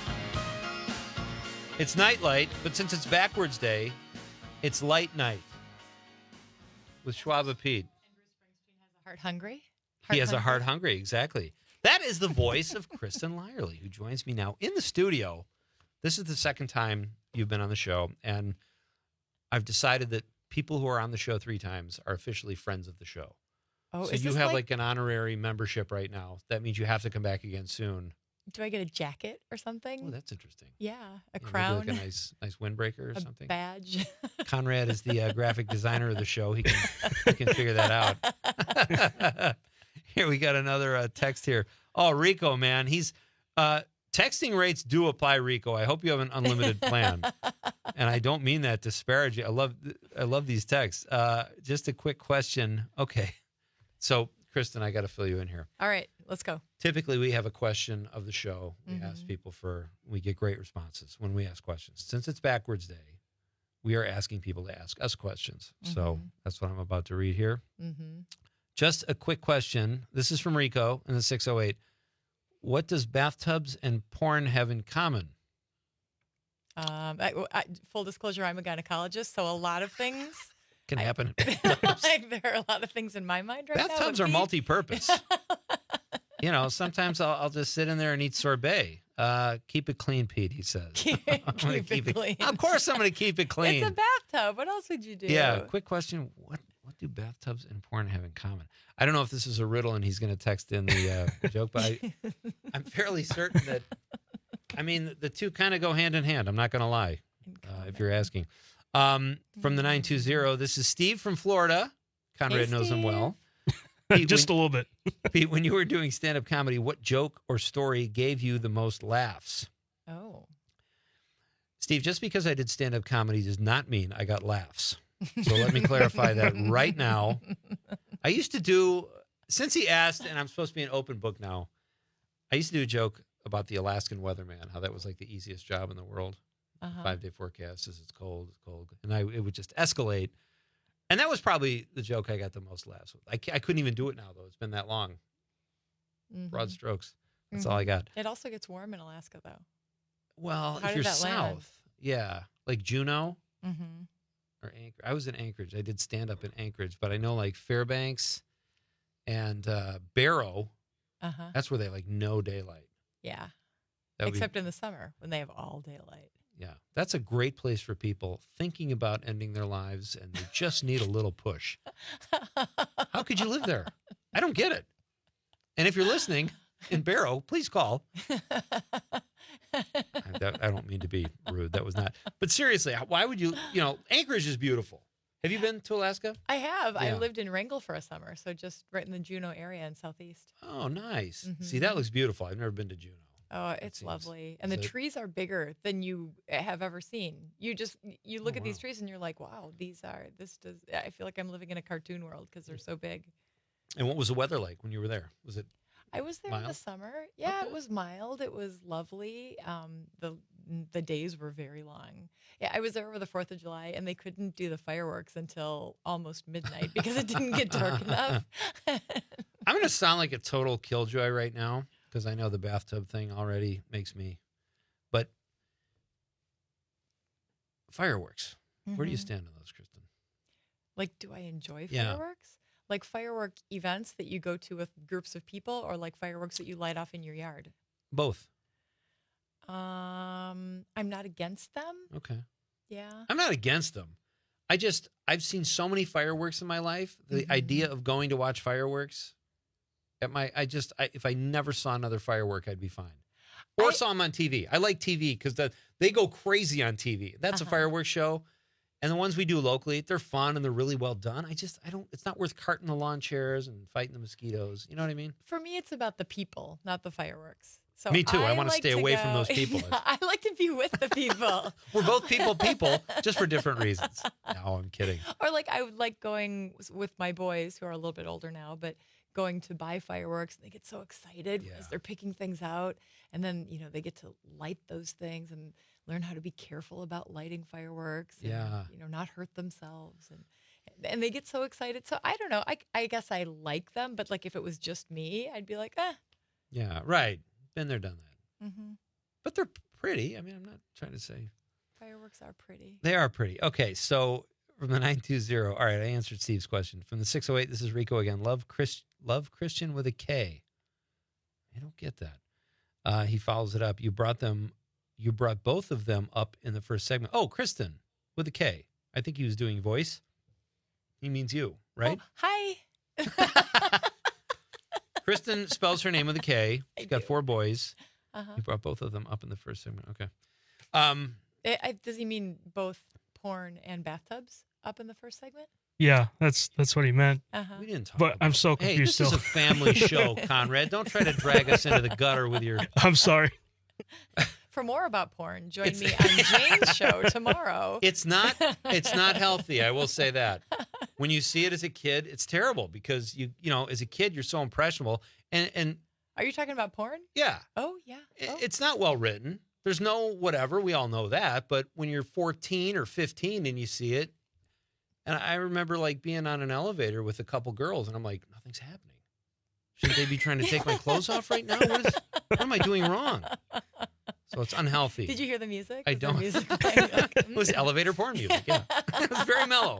It's Nightlight, but since it's backwards day, it's Light Night with Schwab Pete. Heart hungry? He has a heart hungry, exactly. That is the voice of Kristen Lyerly, who joins me now in the studio. This is the second time you've been on the show, and I've decided that people who are on the show three times are officially friends of the show. Oh, so is you this have like- like an honorary membership right now. That means you have to come back again soon. Do I get a jacket or something? Oh, that's interesting. Yeah, a Yeah, maybe crown. like a nice, nice windbreaker or a something. badge. Conrad is the uh, graphic designer of the show. He can he can figure that out. Here we got another uh, text here. Oh, Rico, man, he's uh, texting rates do apply, Rico. I hope you have an unlimited plan, and I don't mean that disparaging. I love I love these texts. Uh, just a quick question. Okay, so Kristen, I got to fill you in here. All right, let's go. Typically, we have a question of the show. We Mhm. ask people for, we get great responses when we ask questions. Since it's backwards day, we are asking people to ask us questions. So Mhm. that's what I'm about to read here. Mm-hmm. Just a quick question. This is from Rico in the six oh eight. What does bathtubs and porn have in common? Um, I, I, full disclosure, I'm a gynecologist, so a lot of things Can happen. like there are a lot of things in my mind right now. Bathtubs with are Pete. multi-purpose. You know, sometimes I'll, I'll just sit in there and eat sorbet. Uh, keep it clean, Pete, he says. Keep, I'm gonna keep it clean. Of course I'm going to keep it clean. It's a bathtub. What else would you do? Yeah, quick question. What what do bathtubs and porn have in common? I don't know if this is a riddle and he's going to text in the uh, joke, but I, I'm fairly certain that, I mean, the two kind of go hand in hand. I'm not going to lie, uh, if you're asking. Um, from the nine two zero, this is Steve from Florida. Conrad Hey, knows him Steve. well. Just when- a little bit. Pete, when you were doing stand-up comedy, what joke or story gave you the most laughs? Oh. Steve, just because I did stand-up comedy does not mean I got laughs. So let me clarify that right now. I used to do, since he asked, and I'm supposed to be an open book now, I used to do a joke about the Alaskan weatherman, how that was like the easiest job in the world. Uh-huh. Five-day forecast is it's cold, it's cold. And I it would just escalate. And that was probably the joke I got the most laughs with. I, ca- I couldn't even do it now, though. It's been that long. Mhm. Broad strokes. That's Mhm. all I got. It also gets warm in Alaska, though. Well, How if did you're that land? south, yeah, like Juneau Mm-hmm. or Anchorage. I was in Anchorage. I did stand up in Anchorage, but I know like Fairbanks and uh, Barrow. Uh-huh. That's where they have like no daylight. Yeah. That would be- Except in the summer when they have all daylight. Yeah, that's a great place for people thinking about ending their lives, and they just need a little push. How could you live there? I don't get it. And if you're listening in Barrow, please call. I, that, I don't mean to be rude. That was not. But seriously, why would you? You know, Anchorage is beautiful. Have you been to Alaska? I have. I Yeah. lived in Wrangell for a summer, so just right in the Juneau area in southeast. Oh, nice. See, Mhm. that looks beautiful. I've never been to Juneau. Oh, it's seems- lovely. And the is it- trees are bigger than you have ever seen. You just you look Oh, at these wow. trees and you're like, wow, these are this does I feel like I'm living in a cartoon world because they're so big. And what was the weather like when you were there? Was it? I was there in the Mild? summer. Yeah, it was mild. It was lovely. Um, the the days were very long. Yeah, I was there over the Fourth of July, and they couldn't do the fireworks until almost midnight because it didn't get dark enough. I'm going to sound like a total killjoy right now because I know the bathtub thing already makes me. But fireworks, where do you Mhm. stand on those, Kristen? Like, do I enjoy Yeah. fireworks? Like firework events that you go to with groups of people, or like fireworks that you light off in your yard? Both. Um, I'm not against them. Okay. Yeah. I'm not against them. I just, I've seen so many fireworks in my life. The Mhm. idea of going to watch fireworks at my, I just, I, if I never saw another firework, I'd be fine. Or saw them on T V. I like T V because the, they go crazy on T V. That's Uh-huh. a fireworks show. And the ones we do locally, they're fun and they're really well done. I just, I don't, it's not worth carting the lawn chairs and fighting the mosquitoes. You know what I mean? For me, it's about the people, not the fireworks. So Me too. I wanna like stay to away from go- those people. Yeah, I like to be with the people. We're both people, people, just for different reasons. No, I'm kidding. Or like I would like going s- with my boys who are a little bit older now, but going to buy fireworks. They get so excited because they're picking things out, and then you know they get to light those things and learn how to be careful about lighting fireworks. And, Yeah. you know, not hurt themselves, and and they get so excited. So I don't know. I I guess I like them, but like if it was just me, I'd be like, ah. Yeah, right. Been there, done that. Mm-hmm. But they're pretty. I mean, I'm not trying to say. Fireworks are pretty. They are pretty. Okay, so from the nine two zero. All right, I answered Steve's question. From the six oh eight, this is Rico again. Love Chris, love Christian with a K. I don't get that. Uh, he follows it up. You brought them, you brought both of them up in the first segment. Oh, Kristen with a K. I think he was doing voice. He means you, right? Oh, hi. Kristen spells her name with a K. She's got four boys. Uh-huh. You brought both of them up in the first segment. Okay. Um, I, I, does he mean both porn and bathtubs up in the first segment? Yeah, that's that's what he meant. Uh-huh. We didn't talk But about I'm so Hey, confused this still. is a family show, Conrad. Don't try to drag us into the gutter with your... I'm sorry. For more about porn, join It's- me on Jane's show tomorrow. It's not it's not healthy, I will say that. When you see it as a kid, it's terrible because you you know, as a kid you're so impressionable and and Are you talking about porn? yeah, Oh, yeah. Oh. it's not well written. There's no whatever, we all know that, but when you're fourteen or fifteen and you see it, and I remember like being on an elevator with a couple girls and I'm like, nothing's happening. Shouldn't they be trying to take my clothes off right now? What, is, what am I doing wrong? So it's unhealthy. Did you hear the music? I Was there don't. music playing? It was elevator porn music, yeah. It was very mellow.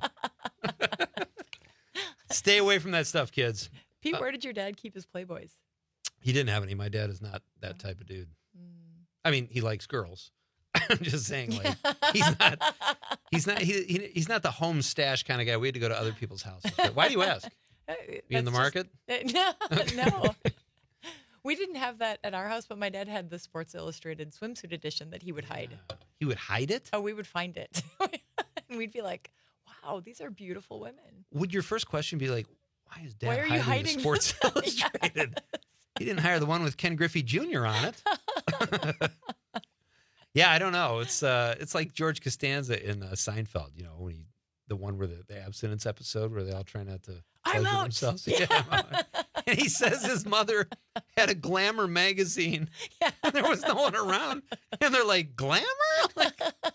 Stay away from that stuff, kids. Pete, Uh, where did your dad keep his Playboys? He didn't have any. My dad is not that type of dude. I mean, he likes girls. I'm just saying, like, he's not, he's not, he, he, he's not the home stash kind of guy. We had to go to other people's houses. Why do you ask? You in the market? No, no. We didn't have that at our house, but my dad had the Sports Illustrated swimsuit edition that he would hide. He would hide it? Oh, we would find it. And we'd be like, wow, these are beautiful women. Would your first question be like, why is dad Why are you hiding, hiding the Sports this? Illustrated? He didn't hire the one with Ken Griffey Junior on it. Yeah, I don't know. It's uh, it's like George Costanza in uh, Seinfeld. You know, when he, the one where the, the abstinence episode where they all try not to I'm pleasure out. themselves. Yeah. I'm out. And he says his mother had a Glamour magazine, and there was no one around, and they're like, Glamour? Like,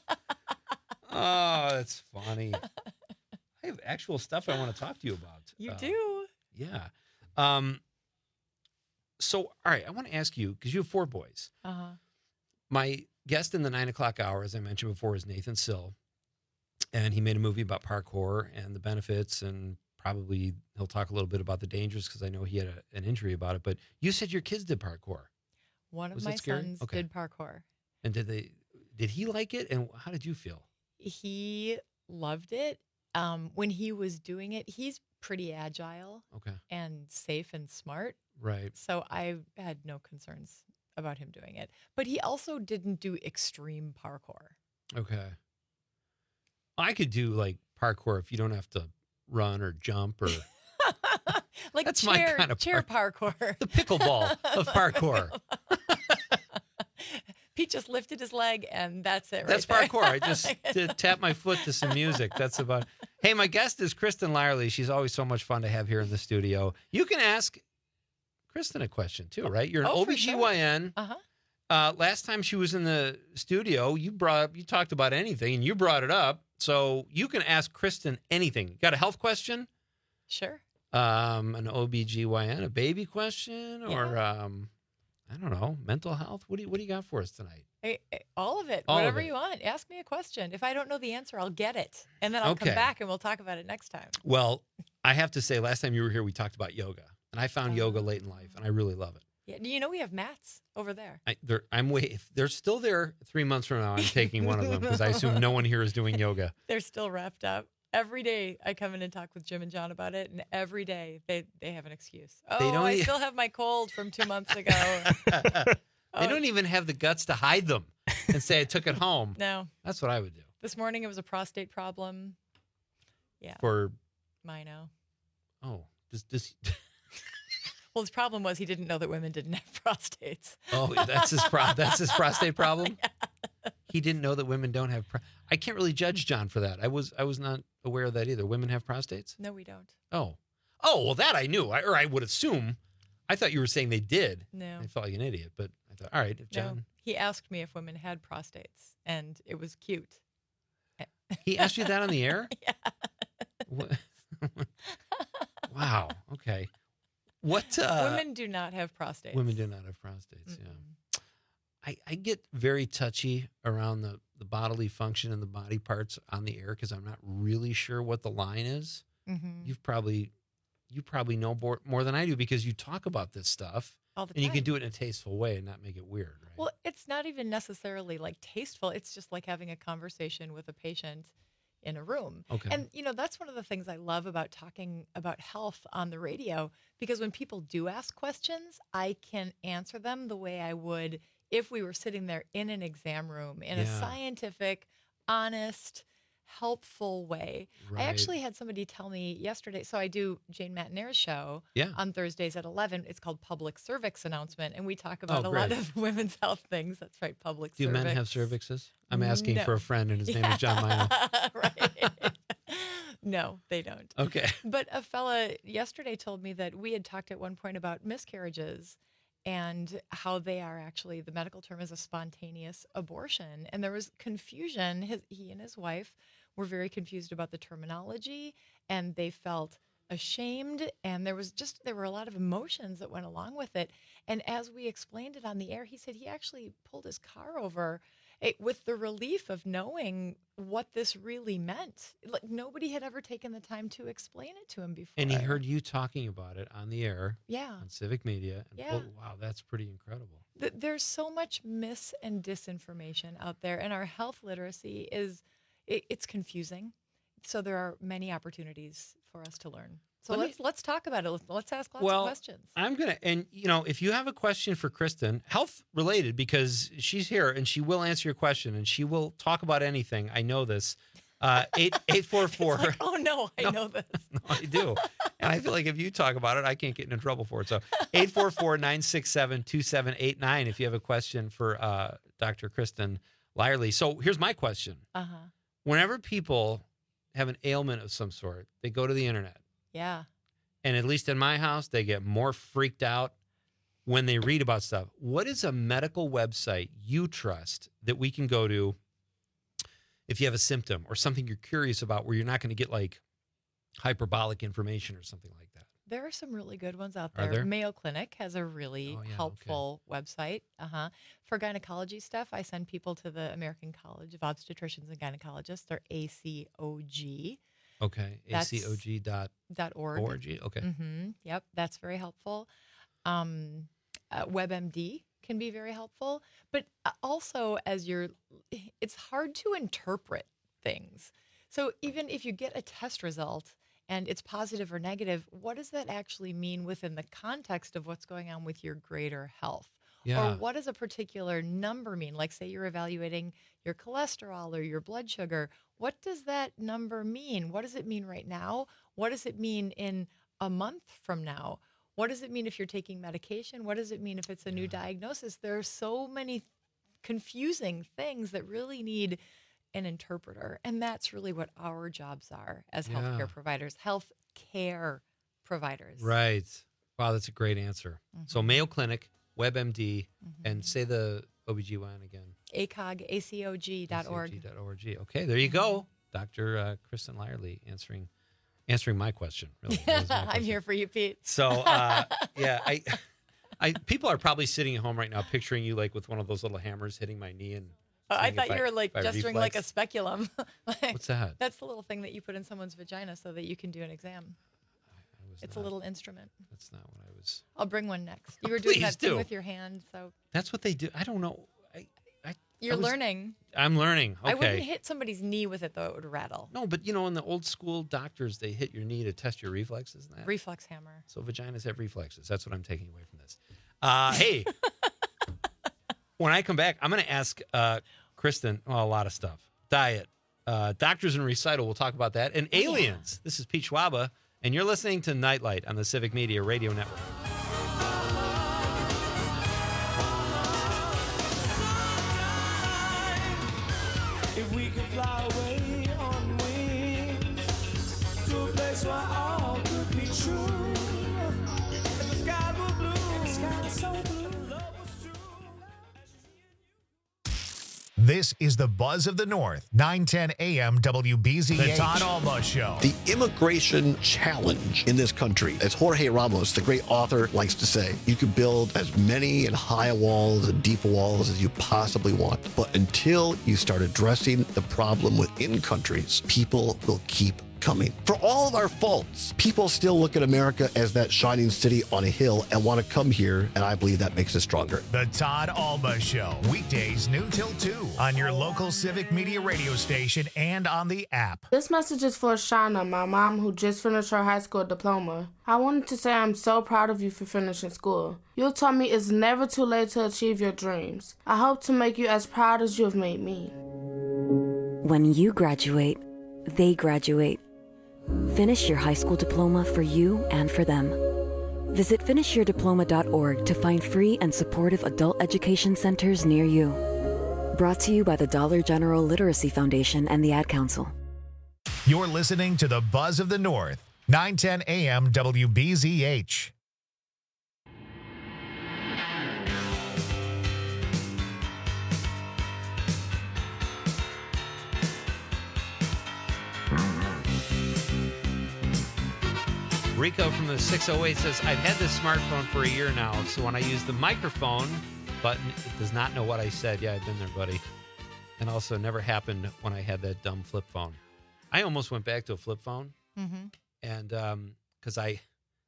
oh, that's funny. I have actual stuff I want to talk to you about. You Uh, do? Yeah. Um. So, all right, I want to ask you because you have four boys. Uh-huh. My guest in the nine o'clock hour, as I mentioned before, is Nathan Sill. And he made a movie about parkour and the benefits, and probably he'll talk a little bit about the dangers because I know he had a, an injury about it. But you said your kids did parkour. One of Was my that scary? sons Okay. did parkour. And did they? Did he like it? And how did you feel? He loved it. Um, when he was doing it, he's pretty agile Okay. and safe and smart. Right. So I had no concerns about him doing it. But he also didn't do extreme parkour. Okay. I could do like parkour if you don't have to run or jump or Like That's my chair, kind of chair parkour. the pickleball of parkour. Pete just lifted his leg and that's it. That's right parkour. there. I just did tap my foot to some music. That's about. Hey, my guest is Kristen Lyerly. She's always so much fun to have here in the studio. You can ask Kristen a question too, right? You're an Oh, O for B G Y N. Uh huh. Uh, last time she was in the studio, you brought you talked about anything and you brought it up. So you can ask Kristen anything. Got a health question? Sure. Um, an O B G Y N, a baby question, or um, I don't know, mental health. What do you what do you got for us tonight? I- I- all of it. All of Whatever it. you want. Ask me a question. If I don't know the answer, I'll get it. And then I'll Okay. come back and we'll talk about it next time. Well, I have to say, last time you were here, we talked about yoga, and I found yoga late in life, and I really love it. Yeah. Do you know we have mats over there? I, they're, I'm way, if they're still there three months from now, I'm taking one of them because I assume no one here is doing yoga. They're still wrapped up. Every day I come in and talk with Jim and John about it, and every day they, they have an excuse. Oh, They don't I e- still have my cold from two months ago. They don't even have the guts to hide them and say I took it home. No. That's what I would do. This morning it was a prostate problem. Yeah. For I know. oh, does this? Well, his problem was he didn't know that women didn't have prostates. Oh, that's his pro- that's his prostate problem. He didn't know that women don't have. Pro- I can't really judge John for that. I was I was not aware of that either. Women have prostates? No, we don't. Oh, oh well, that I knew, I, or I would assume. I thought you were saying they did. No. I felt like an idiot, but I thought, all right, if John. No. He asked me if women had prostates, and it was cute. He asked you that on the air? Yeah. Wow. Okay. What? Uh, women do not have prostates. Women do not have prostates. Yeah. I, I get very touchy around the, the bodily function and the body parts on the air because I'm not really sure what the line is. Mhm. You've probably you probably know more, more than I do because you talk about this stuff All the and you time. can do it in a tasteful way and not make it weird. Right? Well, it's not even necessarily like tasteful. It's just like having a conversation with a patient in a room. Okay. And, you know, that's one of the things I love about talking about health on the radio, because when people do ask questions, I can answer them the way I would if we were sitting there in an exam room in a Yeah. scientific, honest, helpful way. Right. I actually had somebody tell me yesterday, so I do Jane Matinair's show Yeah. on Thursdays at eleven. It's called Public Cervix Announcement, and we talk about Oh, a lot great. of women's health things. That's right, public Do cervix. men have cervixes? I'm asking No. for a friend, and his name is John Mino. Right. No, they don't. Okay. But a fella yesterday told me that we had talked at one point about miscarriages and how they are actually, the medical term is a spontaneous abortion. And there was confusion. His, he and his wife were very confused about the terminology, and they felt ashamed, and there was just there were a lot of emotions that went along with it. And as we explained it on the air, he said he actually pulled his car over eh, with the relief of knowing what this really meant. Like nobody had ever taken the time to explain it to him before. And he heard you talking about it on the air, Yeah. on Civic Media. And Yeah. oh, wow, that's pretty incredible. Th- There's so much mis and disinformation out there, and our health literacy is it, it's confusing. So there are many opportunities for us to learn. So Let me- let's let's talk about it. Let's, let's ask lots well, of questions. I'm going to, and you know, if you have a question for Kristen, health related, because she's here and she will answer your question and she will talk about anything. I know this. Uh, eight eight four four. Like, oh no, I know this. No, I do. And I feel like if you talk about it, I can't get into trouble for it. So eight four four, nine six seven, two seven eight nine if you have a question for uh, Doctor Kristen Lyerly. So here's my question. Uh-huh. Whenever people have an ailment of some sort, they go to the internet. Yeah. And at least in my house, they get more freaked out when they read about stuff. What is a medical website you trust that we can go to if you have a symptom or something you're curious about where you're not going to get like hyperbolic information or something like that? There are some really good ones out Are there. there? Mayo Clinic has a really Oh, yeah, helpful website. Uh-huh. For gynecology stuff, I send people to the American College of Obstetricians and Gynecologists, or A C O G. Okay. A C O G dot dot org. org. Okay. Mm-hmm. Yep, that's very helpful. Um, uh, WebMD can be very helpful, but uh, also as you're, it's hard to interpret things. So even if you get a test result and it's positive or negative, what does that actually mean within the context of what's going on with your greater health? Yeah. Or what does a particular number mean? Like say you're evaluating your cholesterol or your blood sugar. What does that number mean? What does it mean right now? What does it mean in a month from now? What does it mean if you're taking medication? What does it mean if it's a new diagnosis? There are so many confusing things that really need an interpreter. And that's really what our jobs are as Yeah. healthcare providers, health care providers. Right. Wow, that's a great answer. So Mayo Clinic, WebMD, and say the O B G Y N again. A C O G, A C O G dot org. A C O G dot org. Okay, there you go. Doctor Uh, Kristen Lyerly answering answering my question. Really, That was my I'm question. here for you, Pete. So uh, yeah, I, I people are probably sitting at home right now picturing you like with one of those little hammers hitting my knee and. Oh, I seeing thought if you were like if I gesturing like a reflex. speculum. Like, What's that? That's the little thing that you put in someone's vagina so that you can do an exam. It's a little instrument. That's not what I was. I'll bring one next. You were doing Please that thing do. with your hand, so That's what they do. I don't know. I, I, you're I was- learning. I'm learning. Okay. I wouldn't hit somebody's knee with it though; it would rattle. No, but you know, in the old school doctors, they hit your knee to test your reflexes and that. Reflex hammer. So vaginas have reflexes. That's what I'm taking away from this. Uh, hey, when I come back, I'm going to ask uh, Kristen well, a lot of stuff. Diet, uh, doctors and recital. We'll talk about that. And aliens. This is Pete Schwaba, and you're listening to Nightlight on the Civic Media Radio Network. If we could fly away on wings to a place where all could be true. If the sky were blue, if the sky was so blue, love was true. This This is the Buzz of the North, nine ten A M W B Z H. The Todd Alba Show. The immigration challenge in this country, as Jorge Ramos, the great author, likes to say, you can build as many and high walls and deep walls as you possibly want. But until you start addressing the problem within countries, people will keep coming. For all of our faults, people still look at America as that shining city on a hill and want to come here, and I believe that makes us stronger. The Todd Alba Show, weekdays noon till two on your local Civic Media radio station and on the app. This message is for Shauna, my mom who just finished her high school diploma. I wanted to say I'm so proud of you for finishing school. You taught me it's never too late to achieve your dreams. I hope to make you as proud as you have made me. When you graduate, they graduate. Finish your high school diploma for you and for them. Visit finish your diploma dot org to find free and supportive adult education centers near you. Brought to you by the Dollar General Literacy Foundation and the Ad Council. You're listening to the Buzz of the North, nine ten A M W B Z H. Rico from the six oh eight says, I've had this smartphone for a year now, so when I use the microphone button, it does not know what I said. Yeah, I've been there, buddy. And also never happened when I had that dumb flip phone. I almost went back to a flip phone. Mm-hmm. And um, because I,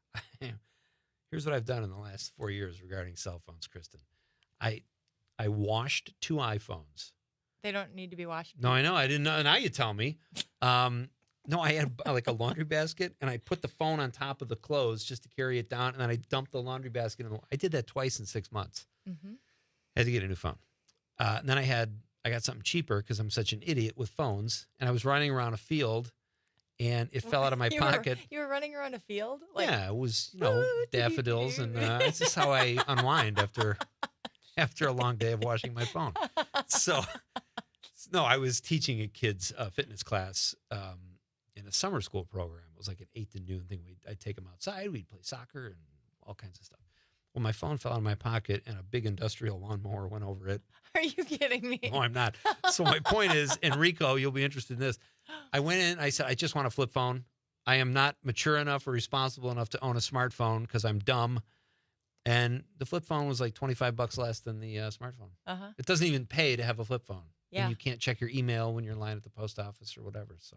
here's what I've done in the last four years regarding cell phones, Kristen. I, I washed two iPhones. They don't need to be washed. No, I know. I didn't know. Now you tell me. Um, No, I had like a laundry basket, and I put the phone on top of the clothes just to carry it down, and then I dumped the laundry basket in the. I did that twice in six months. Mm-hmm. Had to get a new phone. Uh, and then I had I got something cheaper because I'm such an idiot with phones, and I was running around a field, and it fell out of my you pocket. Were, you were running around a field? Like, yeah, it was you know daffodils, and uh, this is how I unwind after after a long day of washing my phone. So, no, I was teaching a kids uh, fitness class. Um, in a summer school program. It was like an eight to noon thing. We'd, I'd take them outside. We'd play soccer and all kinds of stuff. Well, my phone fell out of my pocket and a big industrial lawnmower went over it. Are you kidding me? No, I'm not. So my point is, Enrico, you'll be interested in this. I went in, I said, I just want a flip phone. I am not mature enough or responsible enough to own a smartphone because I'm dumb. And the flip phone was like twenty-five bucks less than the uh, smartphone. Uh-huh. It doesn't even pay to have a flip phone. Yeah. And you can't check your email when you're in line at the post office or whatever. So.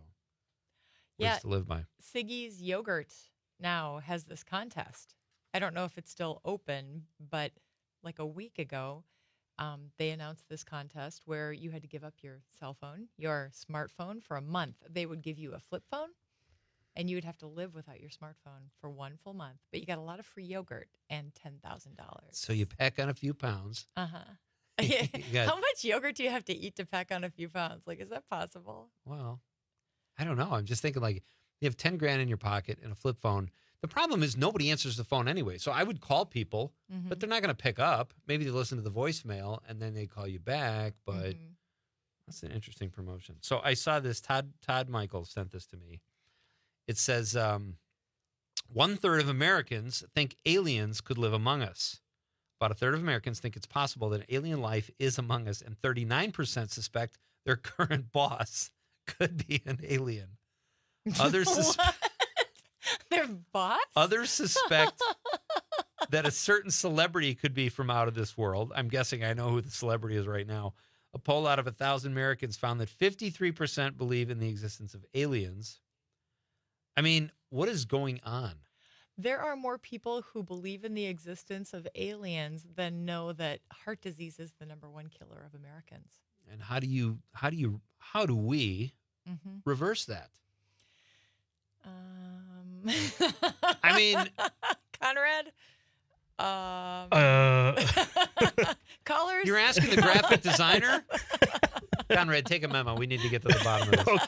Yeah, to live by. Siggy's Yogurt now has this contest. I don't know if it's still open, but like a week ago, um, they announced this contest where you had to give up your cell phone, your smartphone for a month. They would give you a flip phone, and you would have to live without your smartphone for one full month. But you got a lot of free yogurt and ten thousand dollars. So you pack on a few pounds. Uh-huh. got, How much yogurt do you have to eat to pack on a few pounds? Like, is that possible? Well, I don't know. I'm just thinking like you have ten grand in your pocket and a flip phone. The problem is nobody answers the phone anyway. So I would call people, Mm-hmm. but they're not going to pick up. Maybe they listen to the voicemail and then they call you back. But Mm-hmm. that's an interesting promotion. So I saw this. Todd Todd Michael sent this to me. It says um, one third of Americans think aliens could live among us. About a third of Americans think it's possible that alien life is among us, and thirty-nine percent suspect their current boss could be an alien. Others, sus- Their boss? others suspect that a certain celebrity could be from out of this world. I'm guessing I know who the celebrity is right now. A poll out of one thousand Americans found that fifty-three percent believe in the existence of aliens. I mean, what is going on? There are more people who believe in the existence of aliens than know that heart disease is the number one killer of Americans. And how do you, how do you, how do we Mhm. reverse that? Um, I mean, Conrad, um, Uh, callers. You're asking the graphic designer? Conrad, take a memo. We need to get to the bottom of this.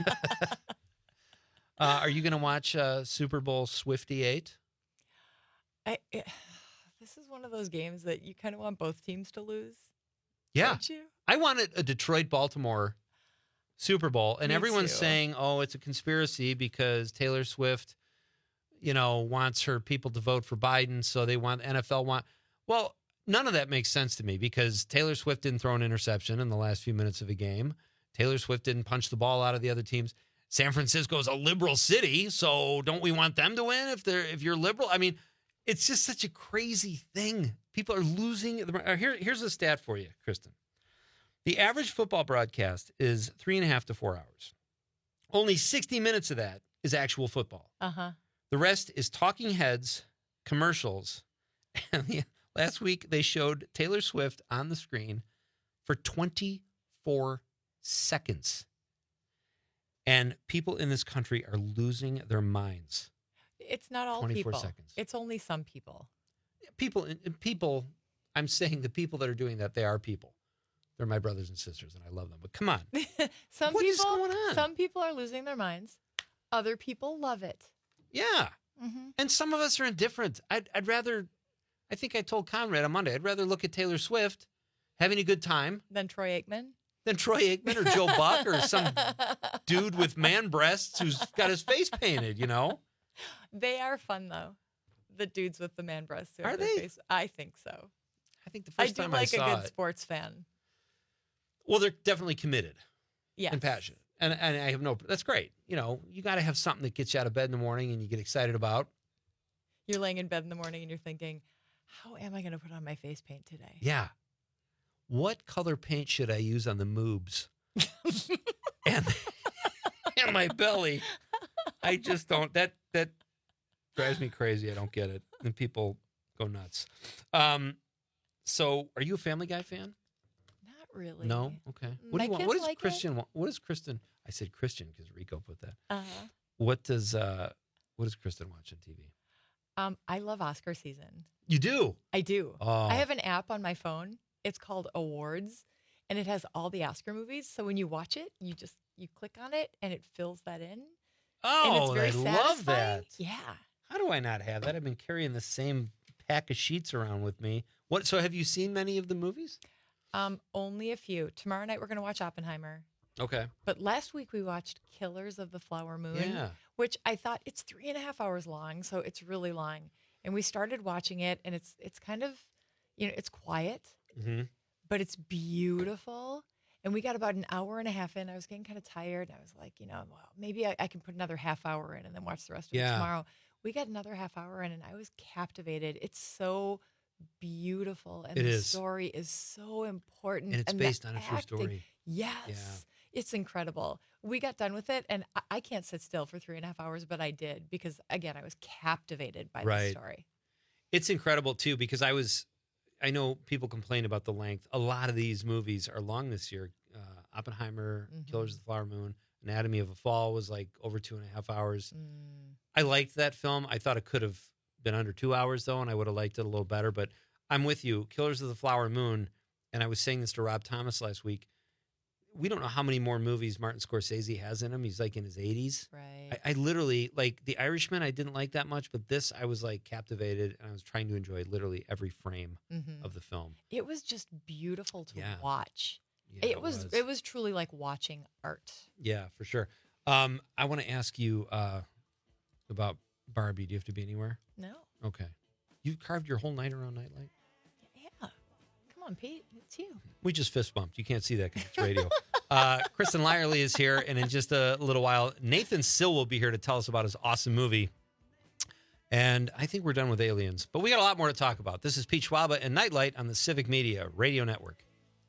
uh, are you going to watch uh, Super Bowl Swifty eight? I, it, this is one of those games that you kind of want both teams to lose. Yeah. Don't you? I wanted a Detroit-Baltimore Super Bowl, and Me everyone's too. saying, oh, it's a conspiracy because Taylor Swift, you know, wants her people to vote for Biden, so they want N F L want. Well, none of that makes sense to me because Taylor Swift didn't throw an interception in the last few minutes of a game. Taylor Swift didn't punch the ball out of the other teams. San Francisco is a liberal city, so don't we want them to win if they're if you're liberal? I mean, it's just such a crazy thing. People are losing. The, here, here's a stat for you, Kristen. The average football broadcast is three and a half to four hours. Only sixty minutes of that is actual football. Uh-huh. The rest is talking heads, commercials. And the, last week, they showed Taylor Swift on the screen for twenty-four seconds. And people in this country are losing their minds. It's not all twenty-four people. seconds. It's only some people. People, people, I'm saying the people that are doing that, they are people. They're my brothers and sisters, and I love them. But come on. some What people, is going on? Some people are losing their minds. Other people love it. Yeah. Mm-hmm. And some of us are indifferent. I'd, I'd rather, I think I told Conrad on Monday, I'd rather look at Taylor Swift having a good time Than Troy Aikman? than Troy Aikman or Joe Buck or some dude with man breasts who's got his face painted, you know? They are fun, though. The dudes with the man breasts. who Are have their they? Face. I think so. I think the I first do time like I saw a good it, sports fan. well, they're definitely committed Yes. and passionate. And, and I have no, that's great. You know, you got to have something that gets you out of bed in the morning and you get excited about. You're laying in bed in the morning and you're thinking, how am I going to put on my face paint today? Yeah. What color paint should I use on the moobs? and, and my belly. I just don't, that, that drives me crazy. I don't get it. And people go nuts. Um, so are you a Family Guy fan? Not really. No? Okay. What My do you want? kids What does like it. Christian want? What does Kristen, I said Christian because Rico put that. Uh-huh. What does, uh, what does Kristen watch on T V? Um, I love Oscar season. You do? I do. Oh. I have an app on my phone. It's called Awards, and it has all the Oscar movies. So when you watch it, you just you click on it, and it fills that in. and Oh, it's very I love satisfying. that. Yeah. How do I not have that? I've been carrying the same pack of sheets around with me. What? So have you seen many of the movies? Um, only a few. Tomorrow night we're going to watch Oppenheimer. Okay. But last week we watched Killers of the Flower Moon, Yeah. which I thought it's three and a half hours long, so it's really long. And we started watching it, and it's it's kind of, you know, it's quiet, Mm-hmm. but it's beautiful. And we got about an hour and a half in. I was getting kind of tired. I was like, you know, well, maybe I, I can put another half hour in and then watch the rest of Yeah. it tomorrow. We got another half hour in, and I was captivated. It's so beautiful, and It the is. story is so important. And it's the based on a true acting- story. Yes. Yeah. It's incredible. We got done with it, and I, I can't sit still for three and a half hours, but I did because, again, I was captivated by Right. the story. It's incredible too because I was, I know people complain about the length. A lot of these movies are long this year. Uh, Oppenheimer, Mhm. Killers of the Flower Moon, Anatomy of a Fall was like over two and a half hours. Mm. I liked that film. I thought it could have been under two hours though, and I would have liked it a little better. But I'm with you, Killers of the Flower Moon. And I was saying this to Rob Thomas last week. We don't know how many more movies Martin Scorsese has in him. He's like in his eighties. Right. I, I literally, like The Irishman, I didn't like that much, but this I was like captivated and I was trying to enjoy literally every frame Mhm. of the film. It was just beautiful to Yeah. watch. Yeah, it, it was, was. it was truly like watching art. Yeah, for sure. Um, I want to ask you uh, about Barbie. Do you have to be anywhere? No. Okay. You carved your whole night around Nightlight? Yeah. Come on, Pete. It's you. We just fist bumped. You can't see that because it's radio. uh, Kristen Lyerly is here, and in just a little while, Nathan Sill will be here to tell us about his awesome movie. And I think we're done with aliens, but we got a lot more to talk about. This is Pete Schwaba and Nightlight on the Civic Media Radio Network.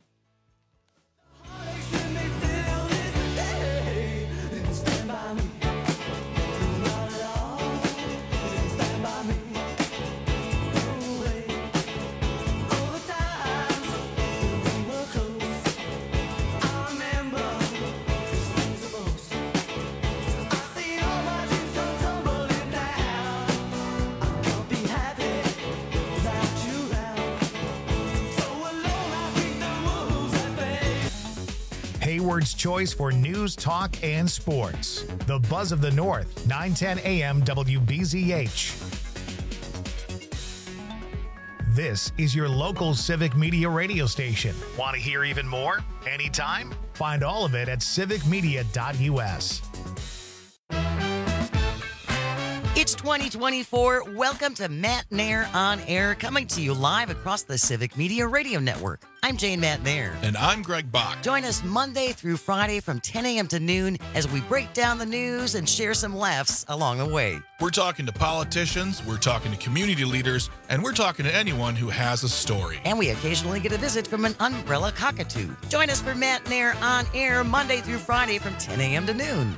Hayward's choice for news, talk, and sports. The Buzz of the North, nine ten A M W B Z H. This is your local Civic Media radio station. Want to hear even more? Anytime? Find all of it at civic media dot U S. It's twenty twenty-four. Welcome to Matt Nair on Air, coming to you live across the Civic Media Radio Network. I'm Jane Matt Nair. And I'm Greg Bach. Join us Monday through Friday from ten a.m. to noon as we break down the news and share some laughs along the way. We're talking to politicians, we're talking to community leaders, and we're talking to anyone who has a story. And we occasionally get a visit from an umbrella cockatoo. Join us for Matt Nair on Air Monday through Friday from ten a.m. to noon.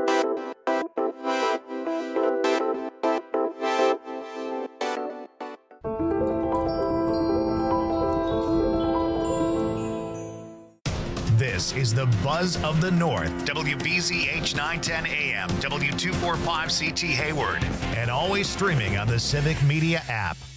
This is the Buzz of the North. W B Z H nine ten A M, W two forty-five C T Hayward, and always streaming on the Civic Media app.